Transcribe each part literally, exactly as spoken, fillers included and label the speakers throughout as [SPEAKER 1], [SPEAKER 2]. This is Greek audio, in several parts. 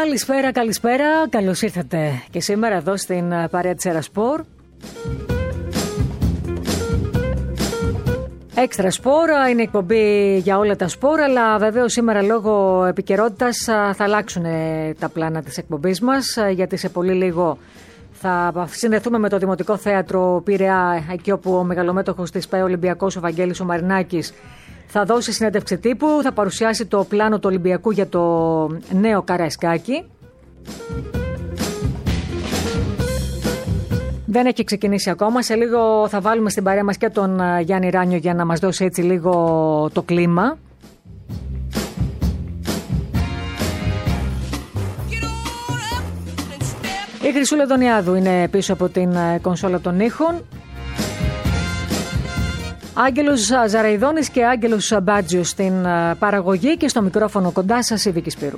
[SPEAKER 1] Καλησπέρα, καλησπέρα. Καλώς ήρθατε και σήμερα εδώ στην παρέα της Ερασπορ. Έξτρα σπορ είναι εκπομπή για όλα τα σπορ, αλλά βεβαίως σήμερα λόγω επικαιρότητας θα αλλάξουν τα πλάνα της εκπομπής μας, γιατί σε πολύ λίγο θα συνδεθούμε με το Δημοτικό Θέατρο Πειραιά, εκεί όπου ο μεγαλομέτωχος της ΠΑΕ Ολυμπιακός, ο Βαγγέλης ο Μαρινάκης, θα δώσει συνέντευξη τύπου, θα παρουσιάσει το πλάνο του Ολυμπιακού για το νέο Καραϊσκάκι. Δεν έχει ξεκινήσει ακόμα. Σε λίγο θα βάλουμε στην παρέα μας και τον Γιάννη Ράνιο για να μας δώσει έτσι λίγο το κλίμα. Η Χρυσούλα Δονιάδου είναι πίσω από την κονσόλα των ήχων. Άγγελος Ζαραϊδόνης και Άγγελος Μπάτζιος στην παραγωγή, και στο μικρόφωνο κοντά σας η Βίκη Σπύρου.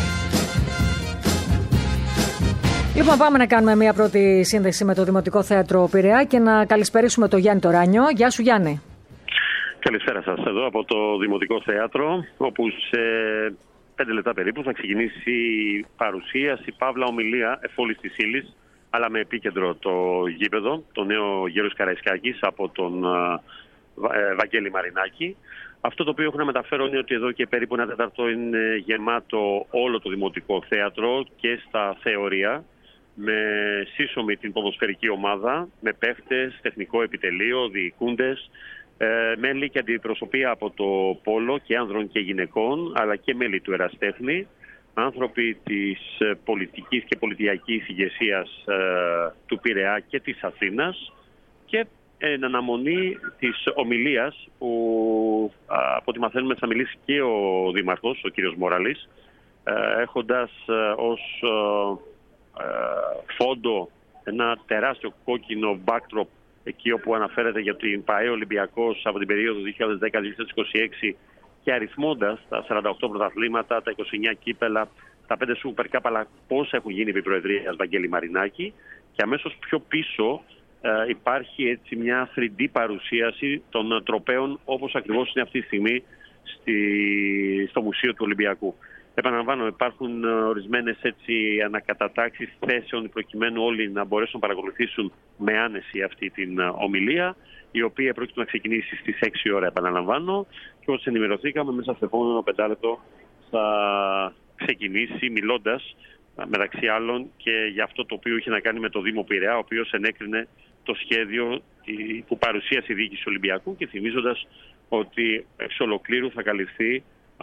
[SPEAKER 1] Λοιπόν, πάμε να κάνουμε μια πρώτη σύνδεση με το Δημοτικό Θέατρο Πειραιά και να καλησπερίσουμε τον Γιάννη Τωράνιο. Γεια σου, Γιάννη.
[SPEAKER 2] Καλησπέρα σας, εδώ από το Δημοτικό Θέατρο, όπου σε πέντε λεπτά περίπου θα ξεκινήσει η παρουσίαση, παύλα ομιλία εφόλης της ύλης, αλλά με επίκεντρο το γήπεδο, το νέο Γέρος Καραϊσκάκης από τον ε, Βαγγέλη Μαρινάκη. Αυτό το οποίο έχω να μεταφέρω είναι ότι εδώ και περίπου ένα τέταρτο είναι γεμάτο όλο το Δημοτικό Θέατρο και στα θεωρία, με σύσσωμη την ποδοσφαιρική ομάδα, με παίχτες, τεχνικό επιτελείο, διοικούντες, ε, μέλη και αντιπροσωπεία από το πόλο και άνδρων και γυναικών, αλλά και μέλη του εραστέχνη, άνθρωποι της πολιτικής και πολιτιακής ηγεσίας ε, του Πειραιά και της Αθήνας, και εν αναμονή της ομιλίας που από ό,τι μαθαίνουμε θα μιλήσει και ο Δήμαρχος, ο κύριος Μοραλής, ε, έχοντας ε, ως ε, φόντο ένα τεράστιο κόκκινο backdrop εκεί όπου αναφέρεται για την ΠΑΕ Ολυμπιακός από την περίοδο δύο χιλιάδες δέκα με δύο χιλιάδες είκοσι έξι, και αριθμώντας τα σαράντα οκτώ πρωταθλήματα, τα είκοσι εννέα κύπελα, τα πέντε Super Cup, αλλά πώς έχουν γίνει επί προεδρίας Βαγγέλη Μαρινάκη, και αμέσως πιο πίσω ε, υπάρχει έτσι μια θρι ντι παρουσίαση των τροπέων, όπως ακριβώς είναι αυτή τη στιγμή στη, στο Μουσείο του Ολυμπιακού. Επαναλαμβάνω, υπάρχουν ορισμένες έτσι ανακατατάξεις θέσεων προκειμένου όλοι να μπορέσουν να παρακολουθήσουν με άνεση αυτή την ομιλία, η οποία πρόκειται να ξεκινήσει στις έξι ώρα, επαναλαμβάνω, και όπως ενημερωθήκαμε μέσα στο επόμενο πεντάλεπτο θα ξεκινήσει μιλώντας μεταξύ άλλων και για αυτό το οποίο είχε να κάνει με το Δήμο Πειραιά, ο οποίος ενέκρινε το σχέδιο που παρουσίασε η διοίκηση Ολυμπιακού, και θυμίζοντας ότι εξ ολοκλήρου θα καλυφθεί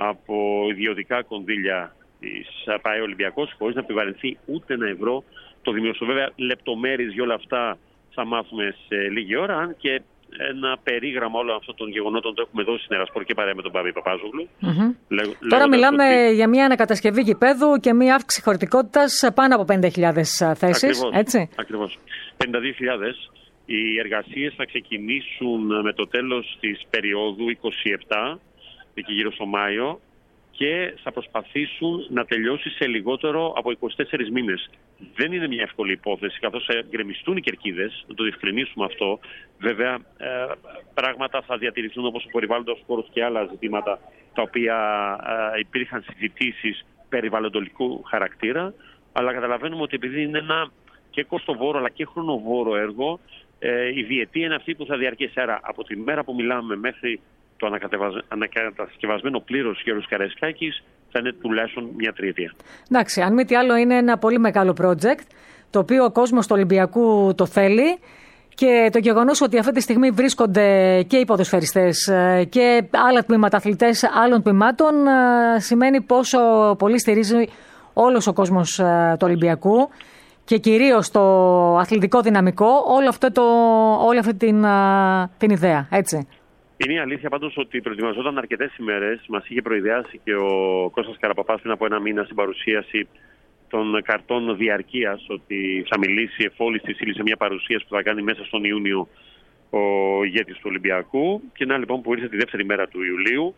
[SPEAKER 2] από ιδιωτικά κονδύλια της ΠΑΕ Ολυμπιακός, χωρίς να επιβαρυνθεί ούτε ένα ευρώ το δημόσιο. Βέβαια, λεπτομέρειες για όλα αυτά θα μάθουμε σε λίγη ώρα, αν και ένα περίγραμμα όλων αυτών των γεγονότων το έχουμε δώσει στην Ερασπορ και παρέα με τον Παύλο Παπάζογλου. Mm-hmm. Λέγ,
[SPEAKER 1] Τώρα μιλάμε ότι... για μια ανακατασκευή γηπέδου και μια αύξηση χωρητικότητας πάνω από πενήντα χιλιάδες θέσεις.
[SPEAKER 2] Ακριβώς,
[SPEAKER 1] έτσι.
[SPEAKER 2] Ακριβώς. πενήντα δύο χιλιάδες. Οι εργασίες θα ξεκινήσουν με το τέλος της περίοδου είκοσι επτά, εκεί γύρω στο Μάιο, και θα προσπαθήσουν να τελειώσει σε λιγότερο από είκοσι τέσσερις μήνες. Δεν είναι μια εύκολη υπόθεση, καθώς γκρεμιστούν οι κερκίδες, να το διευκρινίσουμε αυτό. Βέβαια, ε, πράγματα θα διατηρηθούν, όπως ο περιβάλλοντος χώρος και άλλα ζητήματα, τα οποία ε, υπήρχαν συζητήσεις περιβαλλοντολικού χαρακτήρα, αλλά καταλαβαίνουμε ότι επειδή είναι ένα και κοστοβόρο αλλά και χρονοβόρο έργο, ε, η διετία είναι αυτή που θα διαρκέσει. Άρα, από τη μέρα που μιλάμε μέχρι το ανακατασκευασμένο πλήρως Γέρος Καραϊσκάκης θα είναι τουλάχιστον μια τριετία.
[SPEAKER 1] Εντάξει, αν μη τι άλλο είναι ένα πολύ μεγάλο project, το οποίο ο κόσμος του Ολυμπιακού το θέλει, και το γεγονός ότι αυτή τη στιγμή βρίσκονται και οι ποδοσφαιριστές και άλλα τμήματα, αθλητές άλλων τμήματων, σημαίνει πόσο πολύ στηρίζει όλος ο κόσμος του Ολυμπιακού και κυρίως το αθλητικό δυναμικό όλο αυτό το, όλη αυτή την, την ιδέα, έτσι.
[SPEAKER 2] Είναι η αλήθεια πάντως ότι προετοιμαζόταν αρκετές ημέρες. Μας είχε προειδεάσει και ο Κώστας Καραπαπάς πριν από ένα μήνα στην παρουσίαση των καρτών διαρκείας ότι θα μιλήσει εφόλης της ύλης σε μια παρουσίαση που θα κάνει μέσα στον Ιούνιο ο ηγέτης του Ολυμπιακού. Και να λοιπόν που ήρθε τη δεύτερη μέρα του Ιουλίου,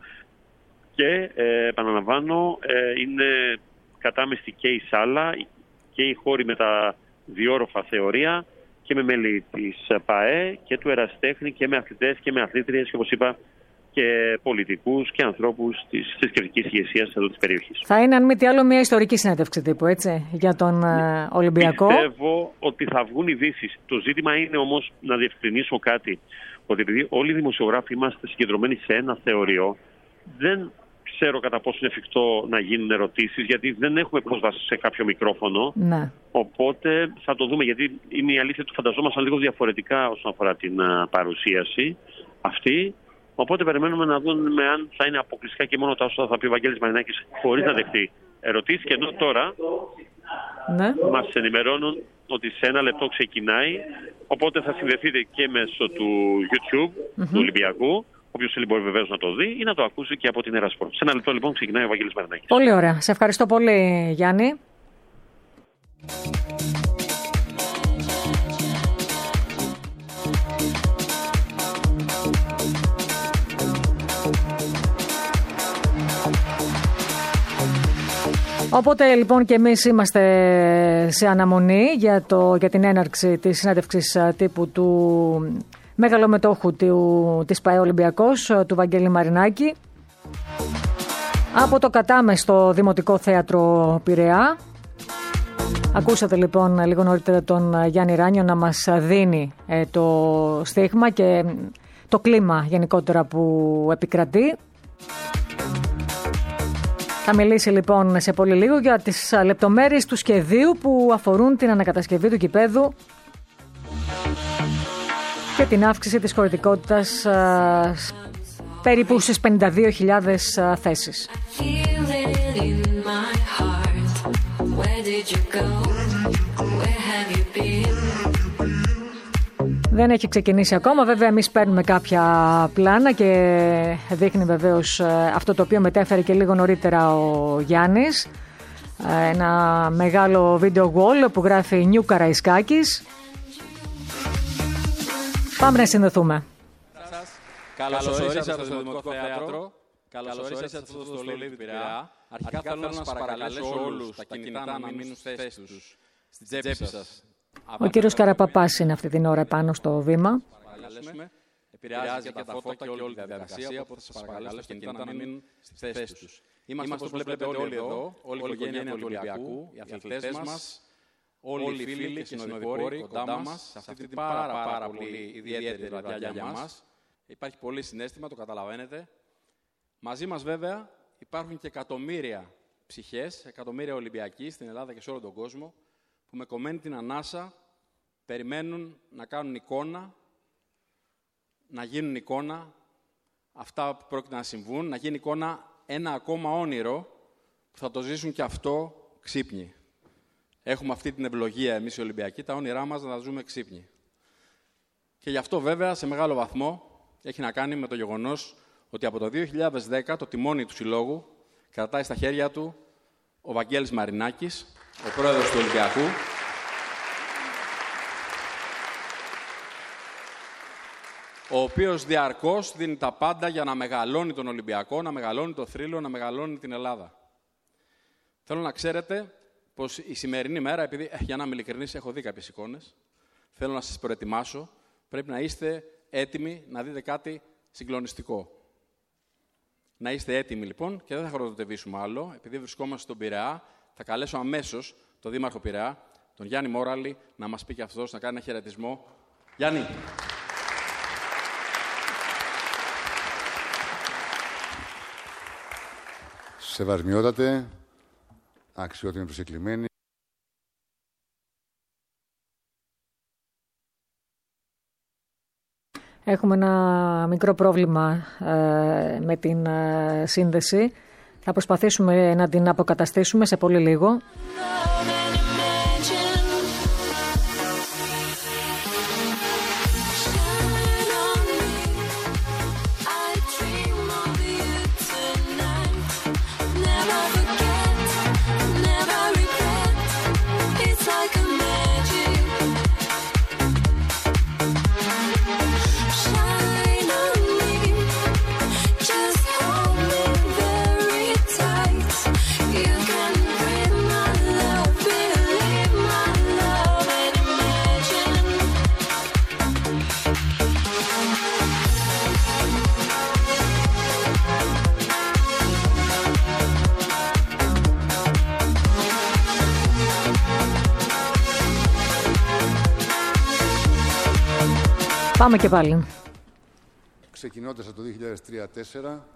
[SPEAKER 2] και ε, επαναλαμβάνω, ε, είναι κατάμεστη και η σάλα και οι χώροι με τα διόροφα θεωρία, και με μέλη της ΠΑΕ και του Εραστέχνη και με αθλητές και με αθλήτριες, και όπως είπα και πολιτικούς και ανθρώπους της θρησκευτικής ηγεσίας εδώ της περιοχής.
[SPEAKER 1] Θα είναι, αν μη τι άλλο, μια ιστορική συνέντευξη τύπου, έτσι, για τον ε, Ολυμπιακό.
[SPEAKER 2] Πιστεύω ότι θα βγουν ειδήσεις. Το ζήτημα είναι όμως να διευκρινίσω κάτι. Ότι επειδή όλοι οι δημοσιογράφοι είμαστε συγκεντρωμένοι σε ένα θεωρείο, δεν ξέρω κατά πόσο είναι εφικτό να γίνουν ερωτήσεις, γιατί δεν έχουμε πρόσβαση σε κάποιο μικρόφωνο.
[SPEAKER 1] Ναι.
[SPEAKER 2] Οπότε θα το δούμε, γιατί είναι η αλήθεια του, φανταζόμασταν λίγο διαφορετικά όσον αφορά την uh, παρουσίαση αυτή. Οπότε περιμένουμε να δούμε αν θα είναι αποκλειστικά και μόνο τα όσα θα πει ο Βαγγέλης Μαρινάκης, χωρίς να δεχτεί ερωτήσεις. Και ενώ τώρα
[SPEAKER 1] ναι.
[SPEAKER 2] μας ενημερώνουν ότι σε ένα λεπτό ξεκινάει, οπότε θα συνδεθείτε και μέσω του YouTube mm-hmm. του Ολυμπιακού. Όποιος θέλει μπορεί βεβαίως να το δει ή να το ακούσει και από την Ερασπορ. Σε ένα λεπτό λοιπόν ξεκινάει ο Βαγγέλης Μαρινάκης.
[SPEAKER 1] Πολύ ωραία. Σε ευχαριστώ πολύ, Γιάννη. Οπότε λοιπόν και εμείς είμαστε σε αναμονή για, το, για την έναρξη της συνέντευξης τύπου του μεγαλομετόχου του, της ΠΑΕ Ολυμπιακός, του Βαγγέλη Μαρινάκη, από το κατάμεστο Δημοτικό Θέατρο Πειραιά. Ακούσατε λοιπόν λίγο νωρίτερα τον Γιάννη Ράνιο να μας δίνει ε, το στίγμα και το κλίμα γενικότερα που επικρατεί. Θα μιλήσει λοιπόν σε πολύ λίγο για τις λεπτομέρειες του σχεδίου που αφορούν την ανακατασκευή του γηπέδου και την αύξηση της χωρητικότητας α, περίπου στις πενήντα δύο χιλιάδες α, θέσεις. Δεν έχει ξεκινήσει ακόμα, βέβαια εμείς παίρνουμε κάποια πλάνα και δείχνει βεβαίως αυτό το οποίο μετέφερε και λίγο νωρίτερα ο Γιάννης. Ένα μεγάλο βίντεο wall που γράφει Νιου Καραϊσκάκης. Πάμε να συνδεθούμε.
[SPEAKER 3] Καλώς ορίσατε στο Δημοτικό Θέατρο. Καλώς ορίσατε στο στολίδι του Πειραιά. Αρχικά θέλω να σας παρακαλέσω όλους τα κινητά να μείνουν στις θέσεις τους, στην τσέπη σας.
[SPEAKER 1] Ο κύριος Καραπαπάς είναι αυτή την ώρα πάνω στο βήμα.
[SPEAKER 3] Επηρεάζει και τα φώτα και όλη τη διαδικασία, οπότε σας παρακαλέσω τα κινητά να μείνουν στις θέσεις τους. Είμαστε, όπως βλέπετε όλοι εδώ, όλη η οικογένεια του Ολυμπιακού, οι αθλητές μας, όλοι οι φίλοι και συνοδοιπόροι κοντά μας, σε αυτή την πάρα, πάρα πολύ ιδιαίτερη βραδιά για μας. Υπάρχει πολύ συναίσθημα, το καταλαβαίνετε. Μαζί μας βέβαια υπάρχουν και εκατομμύρια ψυχές, εκατομμύρια Ολυμπιακοί στην Ελλάδα και σε όλο τον κόσμο, που με κομμένη την ανάσα περιμένουν να κάνουν εικόνα, να γίνουν εικόνα αυτά που πρόκειται να συμβούν, να γίνει εικόνα ένα ακόμα όνειρο που θα το ζήσουν και αυτό ξύπνοι. Έχουμε αυτή την ευλογία εμείς οι Ολυμπιακοί, τα όνειρά μας να τα ζούμε ξύπνοι. Και γι' αυτό βέβαια σε μεγάλο βαθμό έχει να κάνει με το γεγονός ότι από το δύο χιλιάδες δέκα το τιμόνι του συλλόγου κρατάει στα χέρια του ο Βαγγέλης Μαρινάκης, ο πρόεδρος του Ολυμπιακού, ο οποίος διαρκώς δίνει τα πάντα για να μεγαλώνει τον Ολυμπιακό, να μεγαλώνει το θρύλο, να μεγαλώνει την Ελλάδα. Θέλω να ξέρετε πως η σημερινή μέρα, επειδή για να είμαι ειλικρινής έχω δει κάποιες εικόνες, θέλω να σας προετοιμάσω, πρέπει να είστε έτοιμοι να δείτε κάτι συγκλονιστικό. Να είστε έτοιμοι λοιπόν και δεν θα χρονοτεβήσουμε άλλο, επειδή βρισκόμαστε στον Πειραιά, θα καλέσω αμέσως τον Δήμαρχο Πειραιά, τον Γιάννη Μόραλη, να μας πει και αυτός, να κάνει ένα χαιρετισμό. Γιάννη.
[SPEAKER 4] Σεβασμιότατε, αξιότιμοι προσεκλημένοι.
[SPEAKER 1] Έχουμε ένα μικρό πρόβλημα ε, με την ε, σύνδεση. Θα προσπαθήσουμε να την αποκαταστήσουμε σε πολύ λίγο.
[SPEAKER 5] You can bring my love.
[SPEAKER 1] Πάμε και πάλι.
[SPEAKER 4] Ξεκινώντας από το δύο χιλιάδες τρία τέσσερα,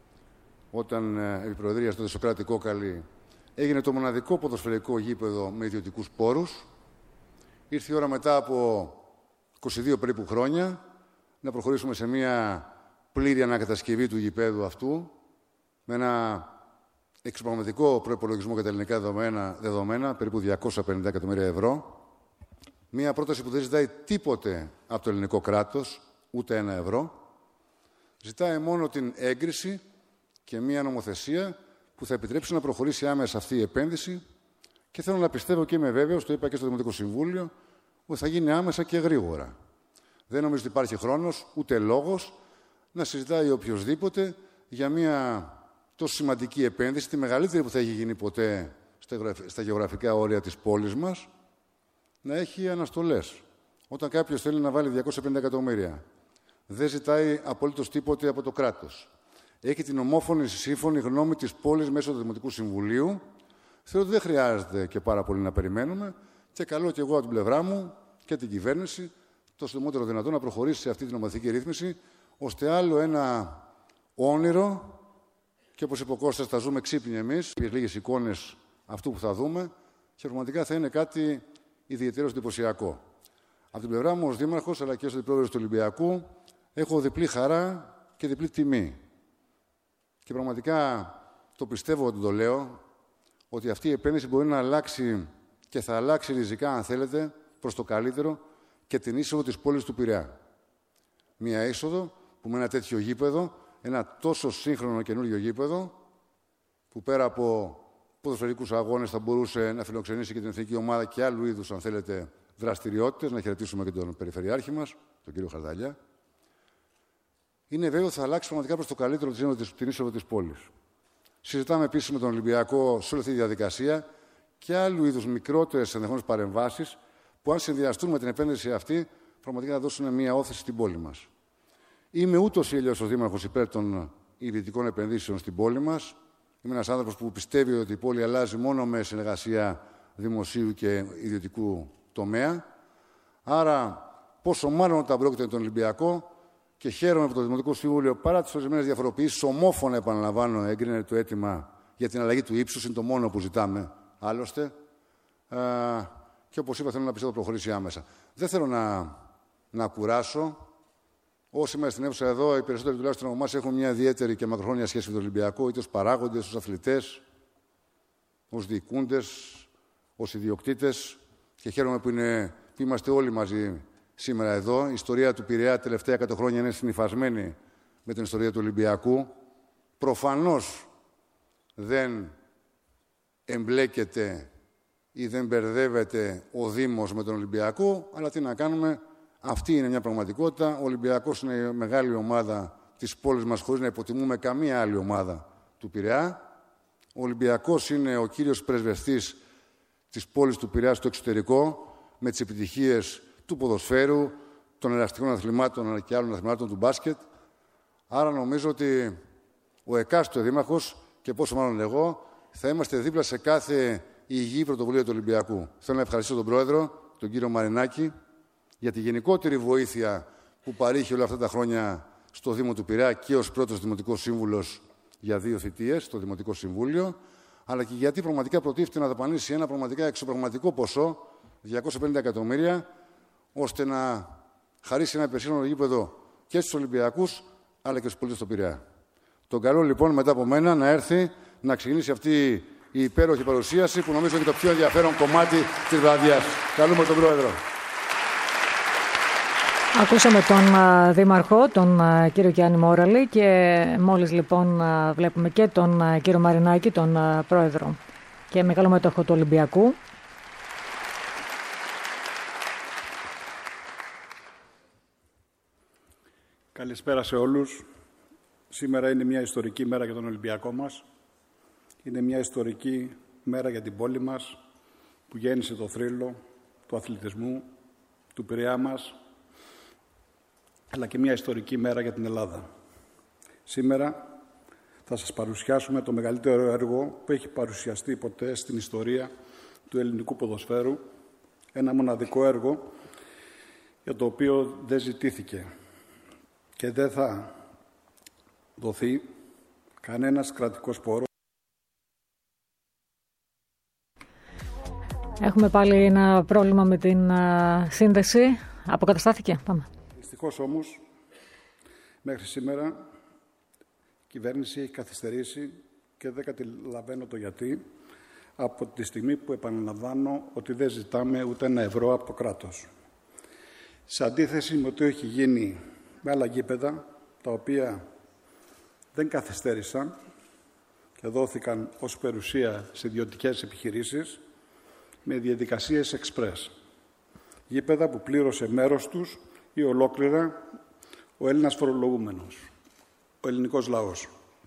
[SPEAKER 4] όταν επί προεδρίας του Σωκράτη Κόκαλη έγινε το μοναδικό ποδοσφαιρικό γήπεδο με ιδιωτικούς πόρους, ήρθε η ώρα μετά από είκοσι δύο περίπου χρόνια να προχωρήσουμε σε μια πλήρη ανακατασκευή του γηπέδου αυτού με ένα εξωπραγματικό προϋπολογισμό για τα ελληνικά δεδομένα, δεδομένα περίπου διακόσια πενήντα εκατομμύρια ευρώ. Μια πρόταση που δεν ζητάει τίποτε από το ελληνικό κράτος, ούτε ένα ευρώ. Ζητάει μόνο την έγκριση και μια νομοθεσία που θα επιτρέψει να προχωρήσει άμεσα αυτή η επένδυση και θέλω να πιστεύω και είμαι βέβαιος, το είπα και στο Δημοτικό Συμβούλιο, ότι θα γίνει άμεσα και γρήγορα. Δεν νομίζω ότι υπάρχει χρόνος, ούτε λόγος, να συζητάει οποιοδήποτε για μια τόσο σημαντική επένδυση, τη μεγαλύτερη που θα έχει γίνει ποτέ στα γεωγραφικά όρια της πόλης μας, να έχει αναστολές. Όταν κάποιος θέλει να βάλει διακόσια πενήντα εκατομμύρια, δεν ζητάει απολύτως τίποτε από το κράτος. Έχει την ομόφωνη σύμφωνη γνώμη της πόλης μέσω του Δημοτικού Συμβουλίου. Θεωρώ ότι δεν χρειάζεται και πάρα πολύ να περιμένουμε και καλώ και εγώ από την πλευρά μου και την κυβέρνηση το συντομότερο δυνατό να προχωρήσει σε αυτή την νομοθετική ρύθμιση, ώστε άλλο ένα όνειρο, και όπως είπε ο Κώστας, θα ζούμε ξύπνοι εμείς, για λίγες εικόνες αυτού που θα δούμε, και πραγματικά θα είναι κάτι ιδιαίτερος εντυπωσιακό. Από την πλευρά μου ως δήμαρχος, αλλά και ως αντιπρόεδρος του Ολυμπιακού, έχω διπλή χαρά και διπλή τιμή. Και πραγματικά το πιστεύω ότι το λέω, ότι αυτή η επένδυση μπορεί να αλλάξει και θα αλλάξει ριζικά, αν θέλετε, προς το καλύτερο και την είσοδο της πόλης του Πειραιά. Μία είσοδο που με ένα τέτοιο γήπεδο, ένα τόσο σύγχρονο καινούριο γήπεδο, που πέρα από ποδοσφαιρικούς αγώνες θα μπορούσε να φιλοξενήσει και την εθνική ομάδα και άλλου είδους, αν θέλετε, δραστηριότητες, να χαιρετήσουμε και τον Περιφερειάρχη μας, τον κύριο Χαρδαλιά. Είναι βέβαιο ότι θα αλλάξει πραγματικά προς το καλύτερο την είσοδο της πόλης. Συζητάμε επίσης με τον Ολυμπιακό σε όλη αυτή τη διαδικασία και άλλου είδους μικρότερες ενδεχόμενες παρεμβάσεις που, αν συνδυαστούν με την επένδυση αυτή, πραγματικά θα δώσουν μια όθηση στην πόλη μας. Είμαι ούτως ή αλλιώς ο Δήμαρχος υπέρ των ιδιωτικών επενδύσεων στην πόλη μας. Είμαι ένας άνθρωπος που πιστεύει ότι η πόλη αλλάζει μόνο με συνεργασία δημοσίου και ιδιωτικού τομέα. Άρα, πόσο μάλλον όταν πρόκειται για τον Ολυμπιακό, και χαίρομαι που το Δημοτικό Συμβούλιο, παρά τις ορισμένες διαφοροποιήσεις, ομόφωνα, επαναλαμβάνω, έγκρινε το αίτημα για την αλλαγή του ύψους. Είναι το μόνο που ζητάμε, άλλωστε. Ε, και όπως είπα, θέλω να πιστεύω προχωρήσει άμεσα. Δεν θέλω να, να κουράσω. Όσοι είμαστε στην αίθουσα εδώ, οι περισσότεροι τουλάχιστον από εμάς έχουν μια ιδιαίτερη και μακροχρόνια σχέση με τον Ολυμπιακό, είτε ως παράγοντες, ως αθλητές, ως διοικούντες, ως ιδιοκτήτες. Και χαίρομαι που, είναι, που είμαστε όλοι μαζί σήμερα εδώ. Η ιστορία του Πειραιά τα τελευταία εκατό χρόνια είναι συνυφασμένη με την ιστορία του Ολυμπιακού. Προφανώς δεν εμπλέκεται ή δεν μπερδεύεται ο Δήμος με τον Ολυμπιακό, αλλά τι να κάνουμε, αυτή είναι μια πραγματικότητα. Ο Ολυμπιακός είναι η μεγάλη ομάδα της πόλης μας, χωρίς να υποτιμούμε καμία άλλη ομάδα του Πειραιά. Ο Ολυμπιακός είναι ο κύριος πρεσβευτής της πόλης του Πειραιά στο εξωτερικό, με τις επιτυχίες του ποδοσφαίρου, των ελαστικών αθλημάτων αλλά και άλλων αθλημάτων του μπάσκετ. Άρα νομίζω ότι ο εκάστοτε δήμαρχος, και πόσο μάλλον εγώ, θα είμαστε δίπλα σε κάθε υγιή πρωτοβουλία του Ολυμπιακού. Θέλω να ευχαριστήσω τον Πρόεδρο, τον κύριο Μαρινάκη, για τη γενικότερη βοήθεια που παρήχε όλα αυτά τα χρόνια στο Δήμο του Πειραιά και ως πρώτος Δημοτικός Σύμβουλος για δύο θητείες στο Δημοτικό Συμβούλιο, αλλά και γιατί πραγματικά προτίθεται να δαπανίσει ένα πραγματικά εξωπραγματικό ποσό, διακόσια πενήντα εκατομμύρια, ώστε να χαρίσει ένα υπερσύγχρονο γήπεδο και στους Ολυμπιακούς, αλλά και στους πολίτες του Πειραιά. Τον καλό λοιπόν μετά από μένα να έρθει να ξεκινήσει αυτή η υπέροχη παρουσίαση, που νομίζω είναι το πιο ενδιαφέρον κομμάτι της βραδιάς. Καλούμε τον Πρόεδρο.
[SPEAKER 1] Ακούσαμε τον uh, Δήμαρχο, τον uh, κύριο Γιάννη Μόραλη, και μόλις λοιπόν uh, βλέπουμε και τον uh, κύριο Μαρινάκη, τον uh, Πρόεδρο και μεγάλο μέτοχο του Ολυμπιακού.
[SPEAKER 5] Καλησπέρα σε όλους. Σήμερα είναι μια ιστορική μέρα για τον Ολυμπιακό μας. Είναι μια ιστορική μέρα για την πόλη μας, που γέννησε το θρύλο του αθλητισμού, του Πειραιά μας, αλλά και μια ιστορική μέρα για την Ελλάδα. Σήμερα θα σας παρουσιάσουμε το μεγαλύτερο έργο που έχει παρουσιαστεί ποτέ στην ιστορία του ελληνικού ποδοσφαίρου. Ένα μοναδικό έργο για το οποίο δεν ζητήθηκε και δεν θα δοθεί κανένας κρατικός πόρος.
[SPEAKER 1] Έχουμε πάλι ένα πρόβλημα με την uh, σύνδεση. Αποκαταστάθηκε. Πάμε.
[SPEAKER 5] Δυστυχώς όμως, μέχρι σήμερα η κυβέρνηση έχει καθυστερήσει και δεν καταλαβαίνω το γιατί, από τη στιγμή που επαναλαμβάνω ότι δεν ζητάμε ούτε ένα ευρώ από το κράτος. Σε αντίθεση με το έχει γίνει με άλλα γήπεδα, τα οποία δεν καθυστέρησαν και δόθηκαν ως περιουσία σε ιδιωτικές επιχειρήσεις με διαδικασίες εξπρές. Γήπεδα που πλήρωσε μέρος τους ή ολόκληρα ο Έλληνας φορολογούμενος, ο ελληνικός λαός.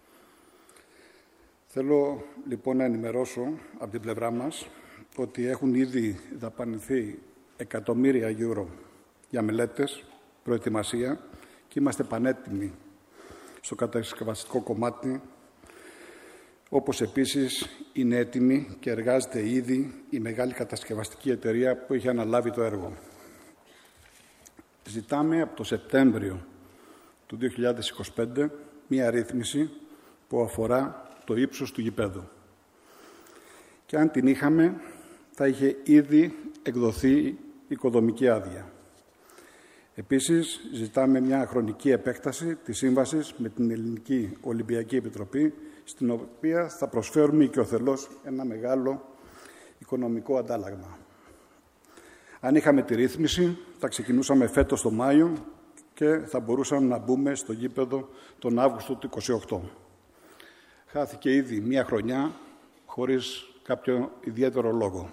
[SPEAKER 5] Θέλω λοιπόν να ενημερώσω από την πλευρά μας ότι έχουν ήδη δαπανηθεί εκατομμύρια γιούρο για μελέτες, προετοιμασία και είμαστε πανέτοιμοι στο κατασκευαστικό κομμάτι, όπως επίσης είναι έτοιμη και εργάζεται ήδη η μεγάλη κατασκευαστική εταιρεία που έχει αναλάβει το έργο. Ζητάμε από το Σεπτέμβριο του δύο χιλιάδες είκοσι πέντε μία ρύθμιση που αφορά το ύψος του γηπέδου. Και αν την είχαμε, θα είχε ήδη εκδοθεί οικοδομική άδεια. Επίσης, ζητάμε μια χρονική επέκταση της σύμβασης με την Ελληνική Ολυμπιακή Επιτροπή, στην οποία θα προσφέρουμε οικειοθελώς ένα μεγάλο οικονομικό αντάλλαγμα. Αν είχαμε τη ρύθμιση, θα ξεκινούσαμε φέτος το Μάιο και θα μπορούσαμε να μπούμε στο γήπεδο τον Αύγουστο του είκοσι οκτώ. Χάθηκε ήδη μία χρονιά χωρίς κάποιο ιδιαίτερο λόγο.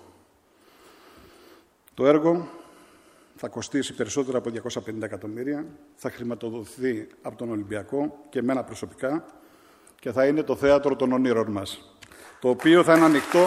[SPEAKER 5] Το έργο θα κοστίσει περισσότερα από διακόσια πενήντα εκατομμύρια, θα χρηματοδοτηθεί από τον Ολυμπιακό και εμένα προσωπικά και θα είναι το θέατρο των ονείρων μας, το οποίο θα είναι ανοιχτό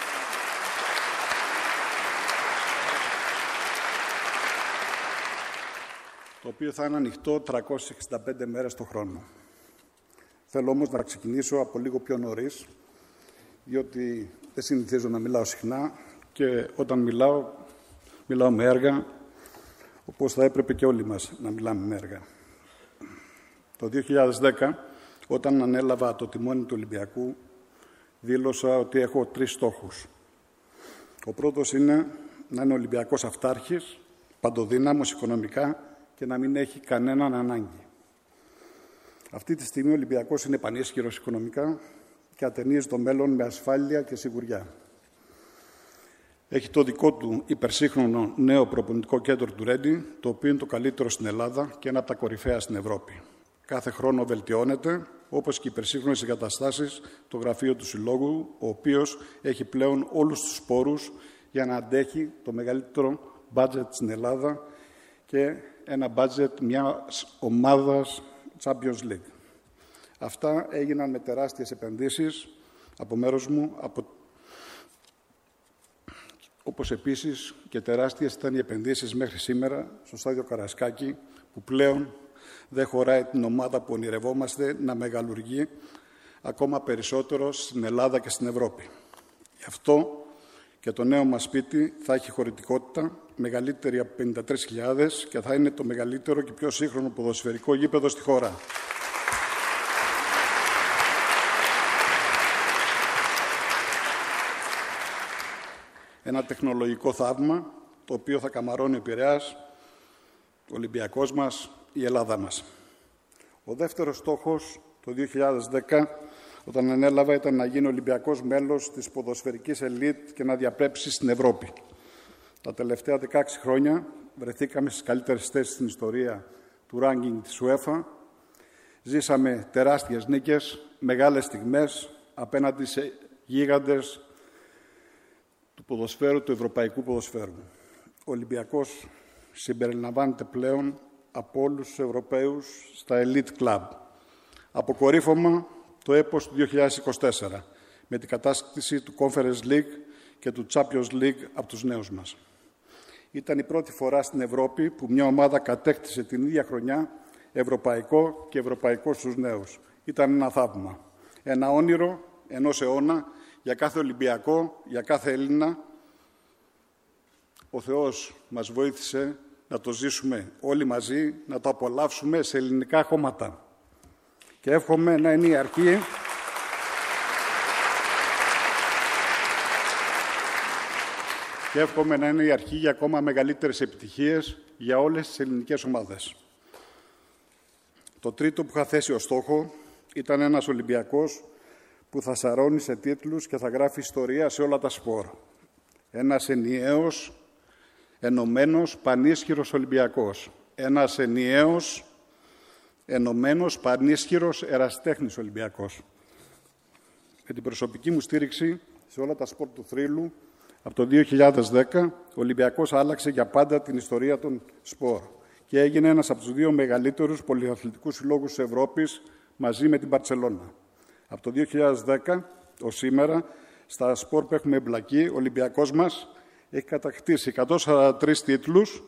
[SPEAKER 5] το οποίο θα είναι ανοιχτό τριακόσιες εξήντα πέντε μέρες το χρόνο. Θέλω όμως να ξεκινήσω από λίγο πιο νωρίς, διότι δεν συνηθίζω να μιλάω συχνά και όταν μιλάω, μιλάω με έργα, όπως θα έπρεπε και όλοι μας να μιλάμε με έργα. Το δύο χιλιάδες δέκα, όταν ανέλαβα το τιμόνι του Ολυμπιακού, δήλωσα ότι έχω τρεις στόχους. Ο πρώτος είναι να είναι ο Ολυμπιακός αυτάρχης, παντοδύναμος οικονομικά και να μην έχει κανέναν ανάγκη. Αυτή τη στιγμή ο Ολυμπιακός είναι πανίσχυρος οικονομικά και ατενίζει το μέλλον με ασφάλεια και σιγουριά. Έχει το δικό του υπερσύγχρονο νέο προπονητικό κέντρο του Ρέντι, το οποίο είναι το καλύτερο στην Ελλάδα και ένα από τα κορυφαία στην Ευρώπη. Κάθε χρόνο βελτιώνεται, όπως και οι υπερσύγχρονες εγκαταστάσεις, το γραφείο του Συλλόγου, ο οποίος έχει πλέον όλους τους πόρους για να αντέχει το μεγαλύτερο μπάτζετ στην Ελλάδα και ένα μπάτζετ μιας ομάδας Champions League. Αυτά έγιναν με τεράστιες επενδύσεις από μέρος μου, από... όπως επίσης και τεράστιες ήταν οι επενδύσεις μέχρι σήμερα στο στάδιο Καραϊσκάκη, που πλέον δεν χωράει την ομάδα που ονειρευόμαστε να μεγαλουργεί ακόμα περισσότερο στην Ελλάδα και στην Ευρώπη. Γι' αυτό και το νέο μας σπίτι θα έχει χωρητικότητα μεγαλύτερη από πενήντα τρεις χιλιάδες και θα είναι το μεγαλύτερο και πιο σύγχρονο ποδοσφαιρικό γήπεδο στη χώρα. Ένα τεχνολογικό θαύμα, το οποίο θα καμαρώνει ο Πειραιάς, ο Ολυμπιακός μας, η Ελλάδα μας. Ο δεύτερος στόχος, το δύο χιλιάδες δέκα, όταν ανέλαβα, ήταν να γίνει Ολυμπιακός μέλος της ποδοσφαιρικής ελίτ και να διαπρέψει στην Ευρώπη. Τα τελευταία δεκαέξι χρόνια βρεθήκαμε στις καλύτερες θέσεις στην ιστορία του ranking της UEFA. Ζήσαμε τεράστιες νίκες, μεγάλες στιγμές απέναντι σε γίγαντες του ποδοσφαίρου, του ευρωπαϊκού ποδοσφαίρου. Ο Ολυμπιακός συμπεριλαμβάνεται πλέον από όλους τους Ευρωπαίους στα Elite Club. Αποκορύφωμα το έπος του δύο χιλιάδες είκοσι τέσσερα με την κατάκτηση του Conference League και του Champions League από τους νέους μας. Ήταν η πρώτη φορά στην Ευρώπη που μια ομάδα κατέκτησε την ίδια χρονιά ευρωπαϊκό και ευρωπαϊκό στους νέους. Ήταν ένα θαύμα. Ένα όνειρο ενός αιώνα για κάθε Ολυμπιακό, για κάθε Έλληνα. Ο Θεός μας βοήθησε να το ζήσουμε όλοι μαζί, να το απολαύσουμε σε ελληνικά χώματα. Και εύχομαι να είναι η αρχή και εύχομαι να είναι η αρχή για ακόμα μεγαλύτερες επιτυχίες για όλες τις ελληνικές ομάδες. Το τρίτο που είχα θέσει ως στόχο ήταν ένας Ολυμπιακός που θα σαρώνει σε τίτλους και θα γράφει ιστορία σε όλα τα σπορ. Ένας ενιαίος, ενωμένος, πανίσχυρος Ολυμπιακός. Ένας ενιαίος, ενωμένος, πανίσχυρος, ερασιτέχνης Ολυμπιακός. Με την προσωπική μου στήριξη σε όλα τα σπορ του θρύλου, από το δύο χιλιάδες δέκα, ο Ολυμπιακός άλλαξε για πάντα την ιστορία των σπορ και έγινε ένας από τους δύο μεγαλύτερους πολυαθλητικούς συλλόγους της Ευρώπης μαζί με την Μπαρτσελώνα. Από το δύο χιλιάδες δέκα ως σήμερα, στα σπορ που έχουμε εμπλακεί, ο Ολυμπιακός μας έχει κατακτήσει εκατόν σαράντα τρεις τίτλους,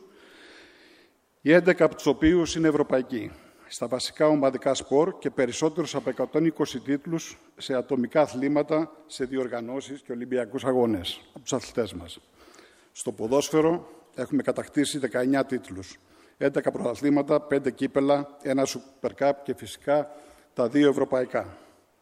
[SPEAKER 5] οι έντεκα από τους οποίους είναι ευρωπαϊκοί, στα βασικά ομαδικά σπορ και περισσότερους από εκατόν είκοσι τίτλους σε ατομικά αθλήματα, σε διοργανώσεις και Ολυμπιακούς αγώνες από τους αθλητές μας. Στο ποδόσφαιρο έχουμε κατακτήσει δεκαεννιά τίτλους, έντεκα πρωταθλήματα, πέντε κύπελα, ένα Super Cup και φυσικά τα δύο ευρωπαϊκά.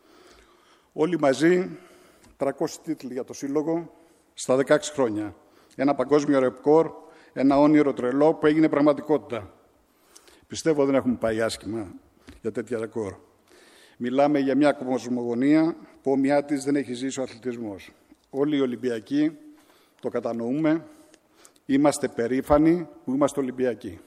[SPEAKER 5] Όλοι μαζί τριακόσιοι τίτλοι για το Σύλλογο στα δεκαέξι χρόνια. Ένα παγκόσμιο ρεκόρ, ένα όνειρο τρελό που έγινε πραγματικότητα. Πιστεύω δεν έχουμε πάει άσχημα για τέτοια ρεκόρ. Μιλάμε για μια κοσμογονία που ομοιά της δεν έχει ζήσει ο αθλητισμός. Όλοι οι Ολυμπιακοί το κατανοούμε. Είμαστε περήφανοι που είμαστε Ολυμπιακοί.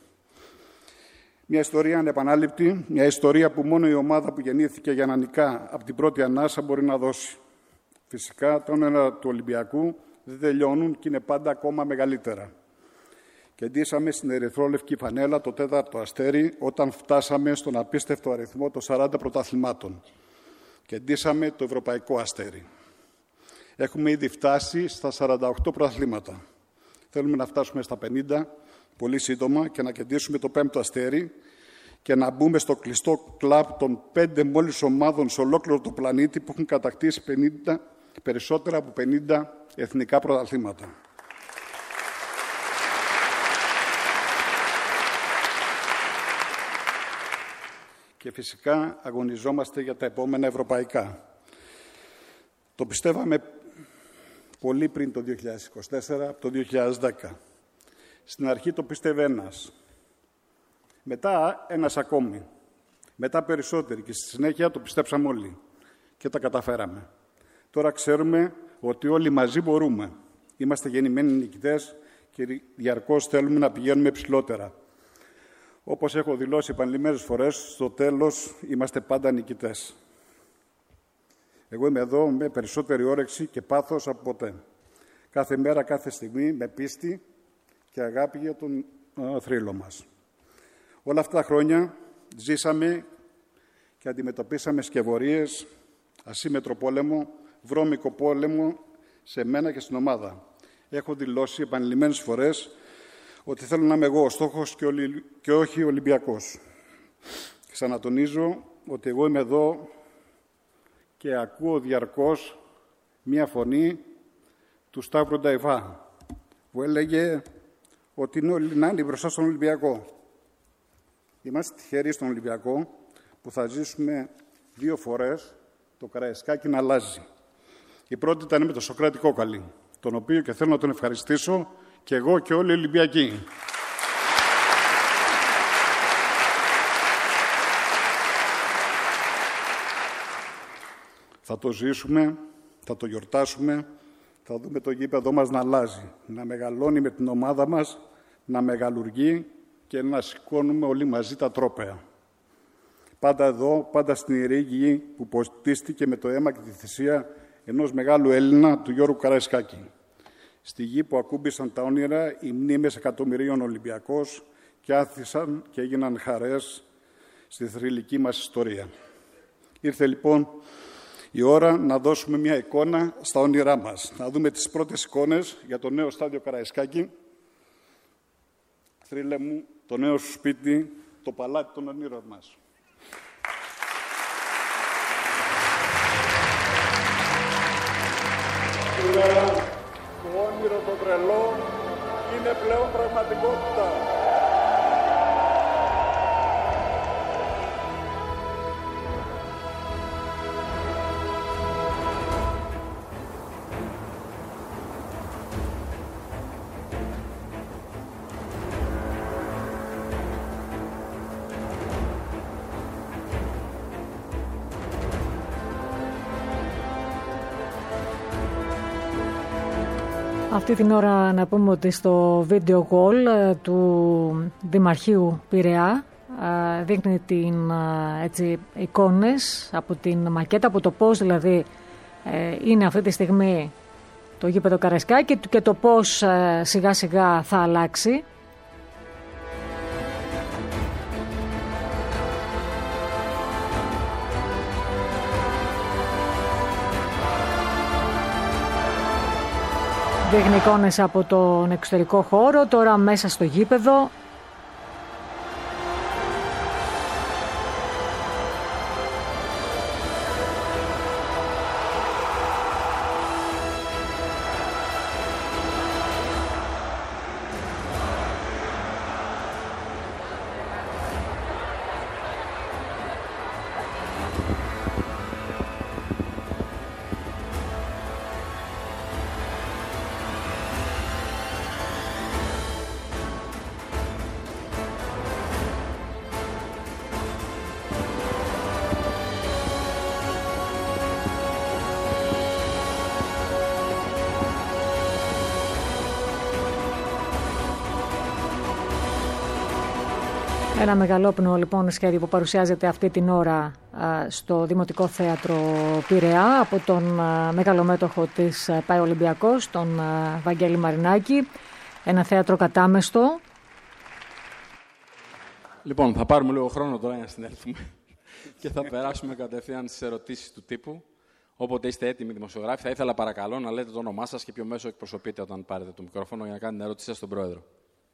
[SPEAKER 5] Μια ιστορία ανεπανάληπτη, μια ιστορία που μόνο η ομάδα που γεννήθηκε για να νικά από την πρώτη ανάσα μπορεί να δώσει. Φυσικά, τα όνειρα του Ολυμπιακού δεν τελειώνουν και είναι πάντα ακόμα μεγαλύτερα. Και ντύσαμε στην ερυθρόλευκη φανέλα το τέταρτο αστέρι όταν φτάσαμε στον απίστευτο αριθμό των σαράντα πρωταθλημάτων. Και ντύσαμε το ευρωπαϊκό αστέρι. Έχουμε ήδη φτάσει στα σαράντα οκτώ πρωταθλήματα. Θέλουμε να φτάσουμε στα πενήντα πολύ σύντομα και να κεντήσουμε το πέμπτο αστέρι και να μπούμε στο κλειστό κλαμπ των πέντε μόλις ομάδων σε ολόκληρο το πλανήτη που έχουν κατακτήσει πενήντα, περισσότερα από πενήντα εθνικά πρωταθλήματα. Και φυσικά αγωνιζόμαστε για τα επόμενα ευρωπαϊκά. Το πιστεύαμε πολύ πριν το δύο χιλιάδες είκοσι τέσσερα, από το δύο χιλιάδες δέκα. Στην αρχή το πίστευε ένας. Μετά ένας ακόμη. Μετά περισσότεροι και στη συνέχεια το πιστέψαμε όλοι. Και τα καταφέραμε. Τώρα ξέρουμε ότι όλοι μαζί μπορούμε. Είμαστε γεννημένοι νικητές και διαρκώς θέλουμε να πηγαίνουμε ψηλότερα. Όπως έχω δηλώσει επανειλημμένες φορές, στο τέλος είμαστε πάντα νικητές. Εγώ είμαι εδώ με περισσότερη όρεξη και πάθος από ποτέ. Κάθε μέρα, κάθε στιγμή, με πίστη και αγάπη για τον uh, θρύλο μας. Όλα αυτά τα χρόνια ζήσαμε και αντιμετωπίσαμε σκευωρίες, ασύμετρο πόλεμο, βρώμικο πόλεμο σε μένα και στην ομάδα. Έχω δηλώσει επανειλημμένες φορές ότι θέλω να είμαι εγώ ο στόχος και, ολυ... και όχι ο Ολυμπιακός. Ξανατονίζω ότι εγώ είμαι εδώ και ακούω διαρκώς μία φωνή του Σταύρου Νταϊβά που έλεγε ότι είναι όλοι να είναι μπροστά στον Ολυμπιακό. Είμαστε τυχεροί στον Ολυμπιακό που θα ζήσουμε δύο φορές το Καραϊσκάκι να αλλάζει. Η πρώτη ήταν με το Σοκράτη Κόκαλη, τον οποίο και θέλω να τον ευχαριστήσω και εγώ και όλοι οι Ολυμπιακοί. Θα το ζήσουμε, θα το γιορτάσουμε, θα δούμε το γήπεδό μας να αλλάζει, να μεγαλώνει με την ομάδα μας, να μεγαλουργεί και να σηκώνουμε όλοι μαζί τα τρόπαια. Πάντα εδώ, πάντα στην ιερή γη που ποτίστηκε με το αίμα και τη θυσία ενός μεγάλου Έλληνα, του Γιώργου Καραϊσκάκη. Στη γη που ακούμπησαν τα όνειρα οι μνήμες εκατομμυρίων Ολυμπιακός και άθισαν και έγιναν χαρές στη θρυλική μας ιστορία. Ήρθε λοιπόν η ώρα να δώσουμε μια εικόνα στα όνειρά μας. Να δούμε τις πρώτες εικόνες για το νέο στάδιο Καραϊσκάκη. Θρύλε μου, το νέο σου σπίτι, το παλάτι των ονείρων μας. Σήμερα το όνειρο το τρελό είναι πλέον πραγματικότητα.
[SPEAKER 1] Αυτή την ώρα να πούμε ότι στο video wall του Δημαρχείου Πειραιά δείχνει την, έτσι, εικόνες από την μακέτα, από το πώς δηλαδή είναι αυτή τη στιγμή το γήπεδο Καραϊσκάκη και το πώς σιγά σιγά θα αλλάξει. Δείχνει εικόνες από τον εξωτερικό χώρο, τώρα μέσα στο γήπεδο. Ένα μεγαλόπνοο λοιπόν σχέδιο που παρουσιάζεται αυτή την ώρα α, στο Δημοτικό Θέατρο Πειραιά από τον α, μεγαλομέτωχο της α, ΠΑΕ Ολυμπιακός, τον α, Βαγγέλη Μαρινάκη. Ένα θέατρο κατάμεστο.
[SPEAKER 3] Λοιπόν, θα πάρουμε λίγο χρόνο τώρα για να συνέλθουμε και θα περάσουμε κατευθείαν στις ερωτήσεις του τύπου. Όποτε είστε έτοιμοι δημοσιογράφοι, θα ήθελα παρακαλώ να λέτε το όνομά σας και ποιο μέσο εκπροσωπείτε όταν πάρετε το μικρόφωνο για να κάνετε την ερώτησή σας στον Πρόεδρο.